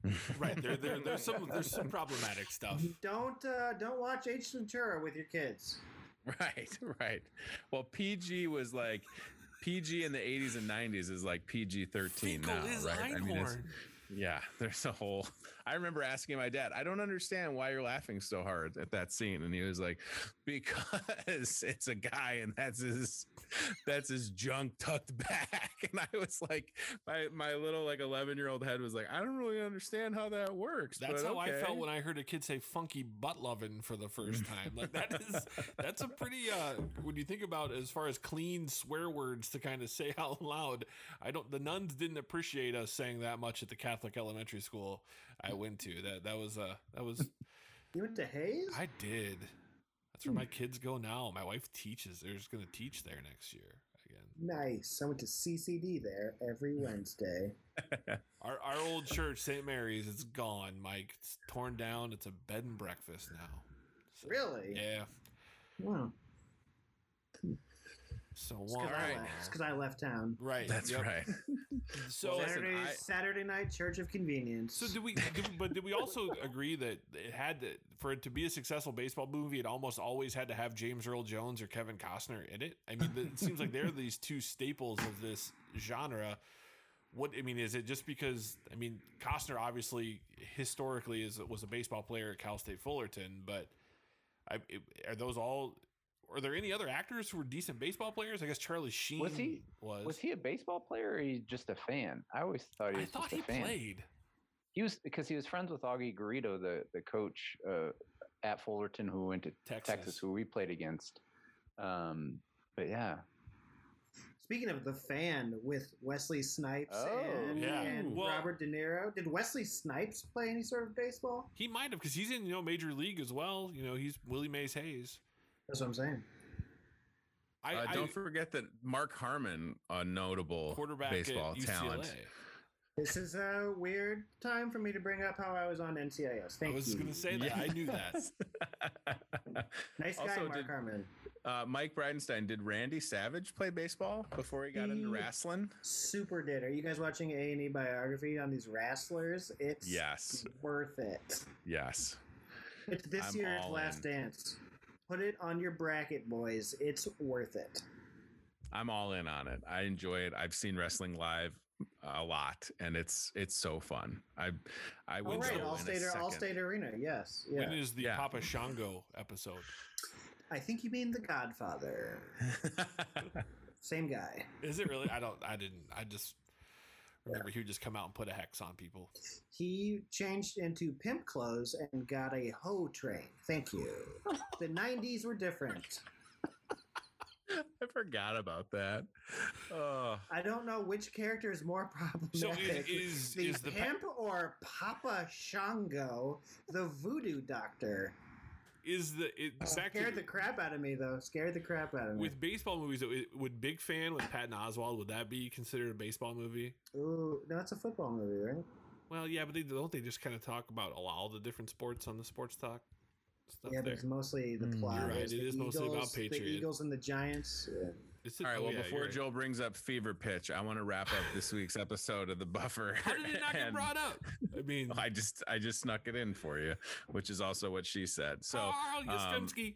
Right. There's some problematic stuff. Don't watch Ace Ventura with your kids. Right. Well, PG was like PG in the 80s and 90s is like PG-13 now, right? I mean, there's a whole. I remember asking my dad, I don't understand why you're laughing so hard at that scene, and he was like, because it's a guy and that's his junk tucked back. And I was like, my little like 11-year-old head was like, I don't really understand how that works. That's how I felt when I heard a kid say funky butt lovin' for the first time. Like that's a pretty when you think about as far as clean swear words to kind of say out loud. The nuns didn't appreciate us saying that much at the Catholic elementary school I went to. That was You went to Hayes? I did. That's where my kids go now. My wife teaches. They're just going to teach there next year again. Nice. I went to CCD there every Wednesday. Our old church, St. Mary's, it's gone, Mike. It's torn down. It's a bed and breakfast now. So, really? Yeah. Wow. So it's because I left town. Right. That's right. So Saturday night church of convenience. So did we also agree that for it to be a successful baseball movie, it almost always had to have James Earl Jones or Kevin Costner in it? I mean, it seems like they're these two staples of this genre. Is it just because Costner obviously historically was a baseball player at Cal State Fullerton, but are there any other actors who were decent baseball players? I guess Charlie Sheen was he a baseball player or he just a fan? I always thought he was just a fan. Played. He was because he was friends with Augie Garrido, the coach at Fullerton, who went to Texas, who we played against. But yeah. Speaking of the fan with Wesley Snipes and Well, Robert De Niro, did Wesley Snipes play any sort of baseball? He might have, because he's in Major League as well. He's Willie Mays Hayes. That's what I'm saying. Don't forget that Mark Harmon, a notable quarterback baseball at UCLA. talent. This is a weird time for me to bring up how I was on NCIS. Thank you. I was going to say that. I knew that. Nice guy, Also, Mark Harmon. Mike Bridenstine, did Randy Savage play baseball before he got into wrestling? Super did. Are you guys watching A&E biography on these wrestlers? It's worth it. Yes. It's this year's Last Dance. Put it on your bracket, boys. It's worth it. I'm all in on it. I enjoy it. I've seen wrestling live a lot, and it's so fun. I would go All-State Arena. Yes. Yeah. When is the Papa Shango episode? I think you mean The Godfather. Same guy. Is it really? I just remember he would just come out and put a hex on people. He changed into pimp clothes and got a hoe train. Thank you. The 90s were different. I forgot about that. I don't know which character is more problematic. So is the pimp or Papa Shango, the voodoo doctor? Scared the crap out of me, though. Scared the crap out of me. With baseball movies, would Big Fan with Patton Oswalt, would that be considered a baseball movie? Ooh, no, it's a football movie, right? Well, yeah, but they just kind of talk about all the different sports on the Sports Talk stuff. Yeah, but it's mostly the plot. You're right. It is mostly about Patriots. The Eagles and the Giants. Yeah. All right, well, before Joel brings up Fever Pitch, I want to wrap up this week's episode of The Buffer. How did it not get brought up? I mean, I just snuck it in for you, which is also what she said. So, Carl Yastrzemski.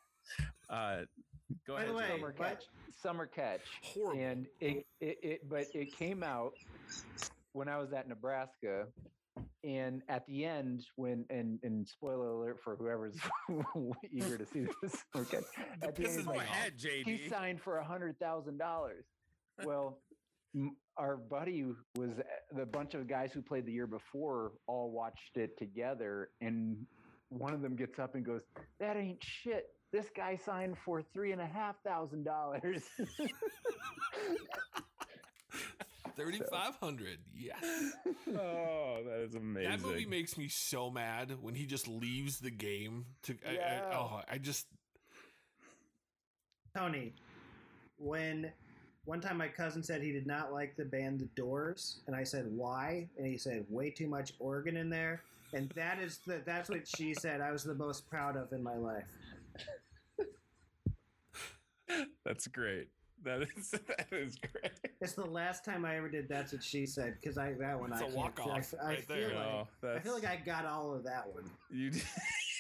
Go ahead. Summer Catch. Horrible. And it came out when I was at Nebraska. And at the end, and spoiler alert for whoever's eager to see this, okay, at the end, JD. He signed for $100,000. Well, our buddy the bunch of guys who played the year before all watched it together, and one of them gets up and goes, "That ain't shit. This guy signed for $3,500." 3,500. Yes. Oh, that is amazing. That movie makes me so mad when he just leaves the game to. Tony, when one time my cousin said he did not like the band The Doors, and I said why, and he said way too much organ in there, and that's what she said I was the most proud of in my life. That's great. That is great. It's the last time I ever did That's What She Said, because that one It's I a can't. walk-off I right feel there. like I feel like I got all of that one. You did.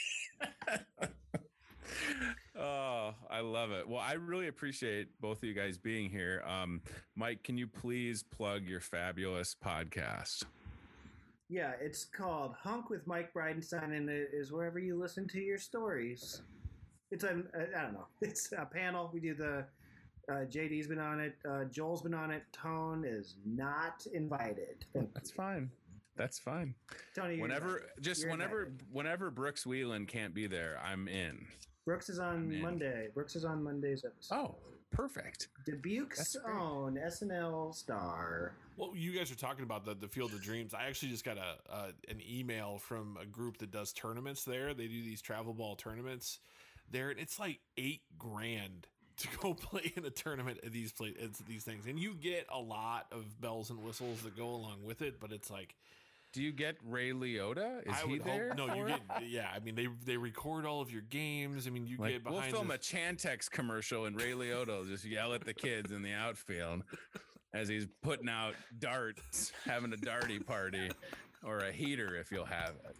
Oh, I love it. Well, I really appreciate both of you guys being here. Mike, can you please plug your fabulous podcast? Yeah, it's called Hunk with Mike Bridenstine, and it is wherever you listen to your stories. It's I don't know. It's a panel. We do the JD's been on it. Joel's been on it. Tone is not invited. That's fine. That's fine. Tony, whenever Brooks Wheelan can't be there, I'm in. Brooks is on Monday. Brooks is on Monday's episode. Oh, perfect. Dubuque's own SNL star. Well, you guys are talking about the Field of Dreams. I actually just got an email from a group that does tournaments there. They do these travel ball tournaments there, and it's like $8,000 to go play in a tournament at these things, and you get a lot of bells and whistles that go along with it. But it's like, do you get Ray Liotta? Is he there? No, you get. Yeah, I mean they record all of your games. I mean you get behind. We'll film a Chantex commercial, and Ray Liotta will just yell at the kids in the outfield as he's putting out darts, having a darty party, or a heater if you'll have it.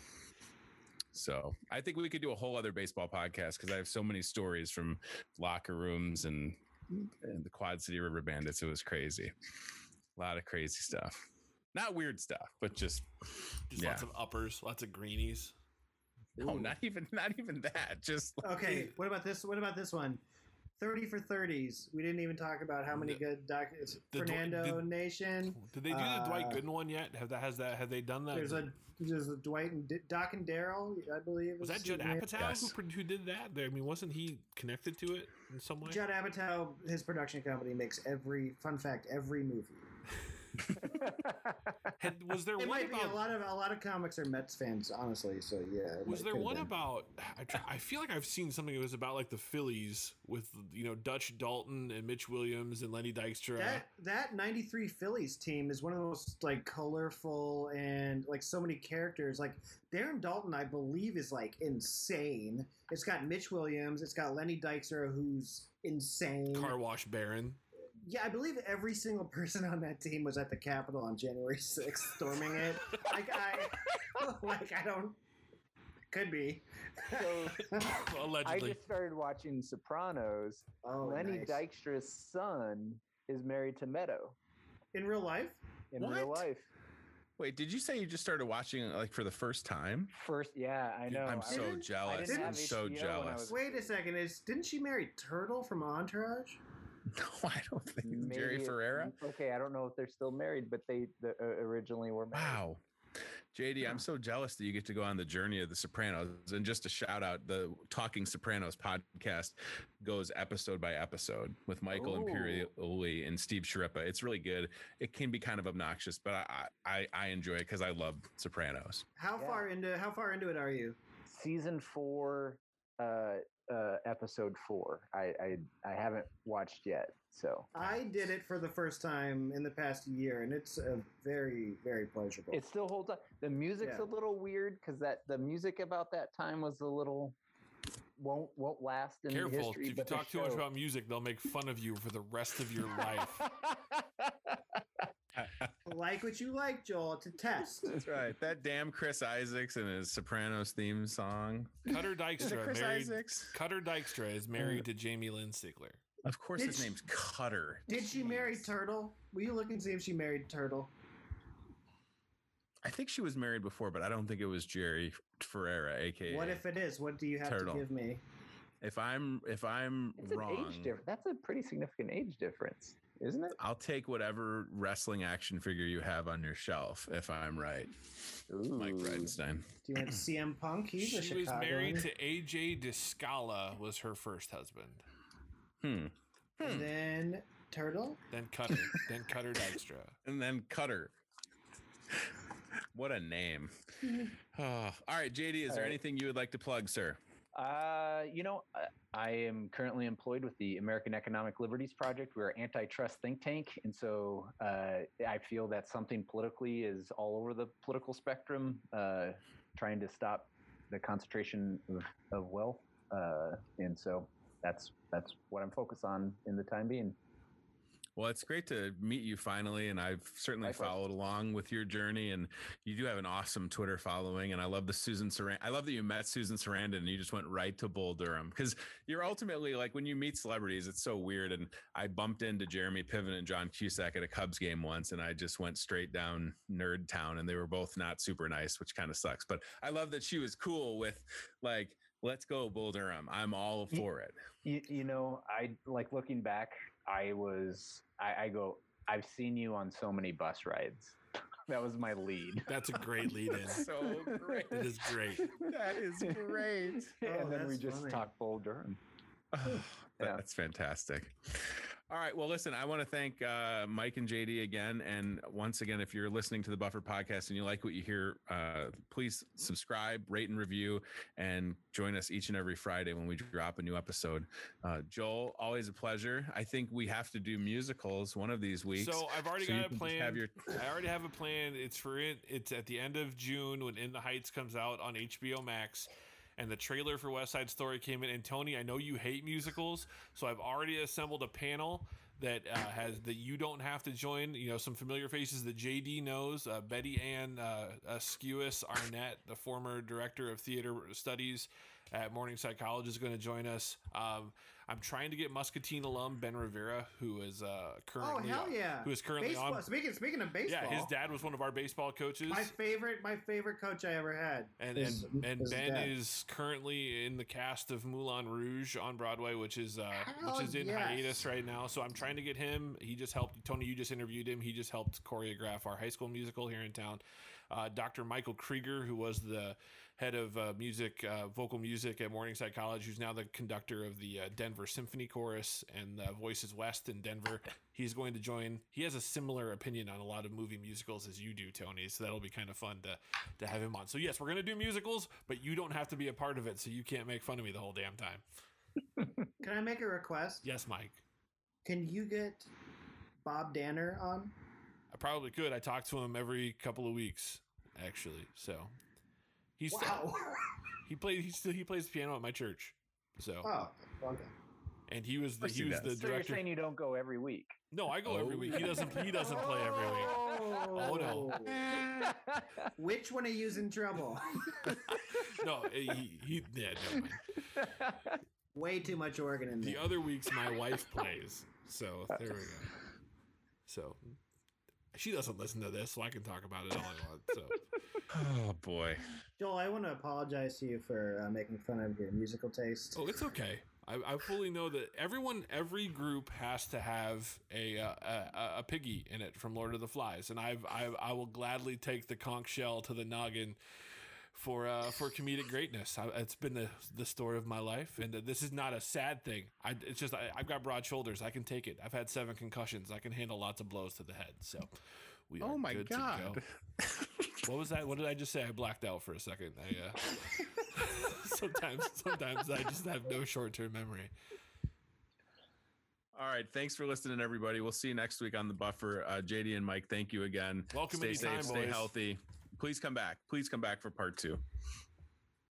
So I think we could do a whole other baseball podcast because I have so many stories from locker rooms and the Quad City River Bandits. It was crazy. A lot of crazy stuff. Not weird stuff, but just lots of uppers, lots of greenies. No, not even that. Just okay. What about this? What about this one? 30 for 30s. We didn't even talk about how many good Fernando Nation. Did they do the Dwight Gooden one yet? Have they done that? There's a Dwight and Doc and Daryl, I believe. Was that Judd Apatow who did that? I mean, wasn't he connected to it in some way? Judd Apatow, his production company, makes every movie. Was there it one might about, be a lot of comics are Mets fans, honestly. So yeah. Was there one about? I feel like I've seen something that was about like the Phillies with Dutch Dalton and Mitch Williams and Lenny Dykstra. That '93 Phillies team is one of the most like colorful and like so many characters. Like Darren Dalton, I believe, is like insane. It's got Mitch Williams. It's got Lenny Dykstra, who's insane. Car Wash Baron. Yeah, I believe every single person on that team was at the Capitol on January 6th storming it. I don't... Could be. So, allegedly. I just started watching Sopranos. Lenny Dykstra's son is married to Meadow. In real life? In real life. Wait, did you say you just started watching like for the first time? Yeah, I know. I'm so jealous. I'm so jealous. Wait a second. Didn't she marry Turtle from Entourage? No, I don't think maybe Jerry Ferrera. Okay, I don't know if they're still married, but they originally were married. Wow. JD, I'm so jealous that you get to go on the journey of The Sopranos. And just a shout out, the Talking Sopranos podcast goes episode by episode with Michael Imperioli and Steve Sciarippa. It's really good. It can be kind of obnoxious, but I enjoy it because I love Sopranos. How far into it are you? Season 4, episode 4. I haven't watched yet, so I did it for the first time in the past year, and it's very, very pleasurable. It still holds up. The music's a little weird because the music about that time was a little won't last in history. Careful, if you talk too much about music, they'll make fun of you for the rest of your life. Like what you like, Joel, to test. That's right. That damn Chris Isaacs and his Sopranos theme song. Cutter Dykstra is married to Jamie Lynn Sigler. Of course, his name's Cutter. Did she marry Turtle? Will you look and see if she married Turtle? I think she was married before, but I don't think it was Jerry Ferrera, aka. What if it is? What do you have Turtle. to give me? If I'm it's wrong, an age difference. That's a pretty significant age difference, isn't it? I'll take whatever wrestling action figure you have on your shelf if I'm right. Ooh. Mike Bridenstine. Do you want CM Punk? He's a She was Chicagoan. married to AJ Descala, was her first husband. And then Turtle. Then Cutter. Then Cutter Dykstra. And then Cutter. What a name. All right, JD, is there anything you would like to plug, sir? I am currently employed with the American Economic Liberties Project. We're an antitrust think tank. And so I feel that something politically is all over the political spectrum, trying to stop the concentration of wealth. And so that's what I'm focused on in the time being. Well, it's great to meet you finally, and I've certainly Likewise. followed along with your journey. And you do have an awesome Twitter following, and I love the Susan Sarandon. I love that you met Susan Sarandon and you just went right to Bull Durham, because you're ultimately like, when you meet celebrities, it's so weird. And I bumped into Jeremy Piven and John Cusack at a Cubs game once, and I just went straight down Nerd Town, and they were both not super nice, which kind of sucks. But I love that she was cool with like, let's go Bull Durham. I'm all for it. You know, I like looking back. I go, I've seen you on so many bus rides. That was my lead. That's a great lead in. So great. It is great. That is great. And then we just talked Bull Durham. That's fantastic. All right. Well, listen, I want to thank Mike and JD again. And once again, if you're listening to the Buffer podcast and you like what you hear, please subscribe, rate, and review, and join us each and every Friday when we drop a new episode. Joel, always a pleasure. I think we have to do musicals one of these weeks. So I've already got a plan. I already have a plan. It's at the end of June when In the Heights comes out on HBO Max. And the trailer for West Side Story came in. And Tony, I know you hate musicals, so I've already assembled a panel that has that you don't have to join. You know, some familiar faces that JD knows. Betty Ann Skewis Arnett, the former director of theater studies at Morningside College, is going to join us. I'm trying to get Muscatine alum Ben Rivera, who is currently who is currently baseball. on. Speaking of baseball, yeah, his dad was one of our baseball coaches. My favorite coach I ever had. And Ben is currently in the cast of Moulin Rouge on Broadway, which is in hiatus right now. So I'm trying to get him. He just helped. Tony, you just interviewed him. He just helped choreograph our high school musical here in town. Dr. Michael Krieger, who was the head of vocal music at Morningside College, who's now the conductor of the Denver Symphony Chorus and Voices West in Denver. He's going to join. He has a similar opinion on a lot of movie musicals as you do, Tony, so that'll be kind of fun to have him on. So yes, we're going to do musicals, but you don't have to be a part of it, so you can't make fun of me the whole damn time. Can I make a request? Yes, Mike. Can you get Bob Danner on? I probably could. I talk to him every couple of weeks, actually, so... He plays the piano at my church. So okay. And he was the so director. You're saying you don't go every week? No, I go every week. He doesn't play every week. Oh no. Which one of you's in trouble? No, he never mind. Way too much organ in there. The other weeks my wife plays. So there we go. So she doesn't listen to this, so I can talk about it all I want. So oh boy. Joel, I want to apologize to you for making fun of your musical taste. Oh, it's okay. I fully know that every group has to have a piggy in it from Lord of the Flies, and I will gladly take the conch shell to the noggin for comedic greatness. It's been the story of my life, and this is not a sad thing. I've got broad shoulders. I can take it. I've had 7 concussions. I can handle lots of blows to the head. So we are good to go. What was that? What did I just say? I blacked out for a second. Sometimes I just have no short-term memory. All right. Thanks for listening, everybody. We'll see you next week on The Buffer. JD and Mike, thank you again. Welcome Stay anytime, safe, boys. stay healthy. Please come back. Please come back for part 2.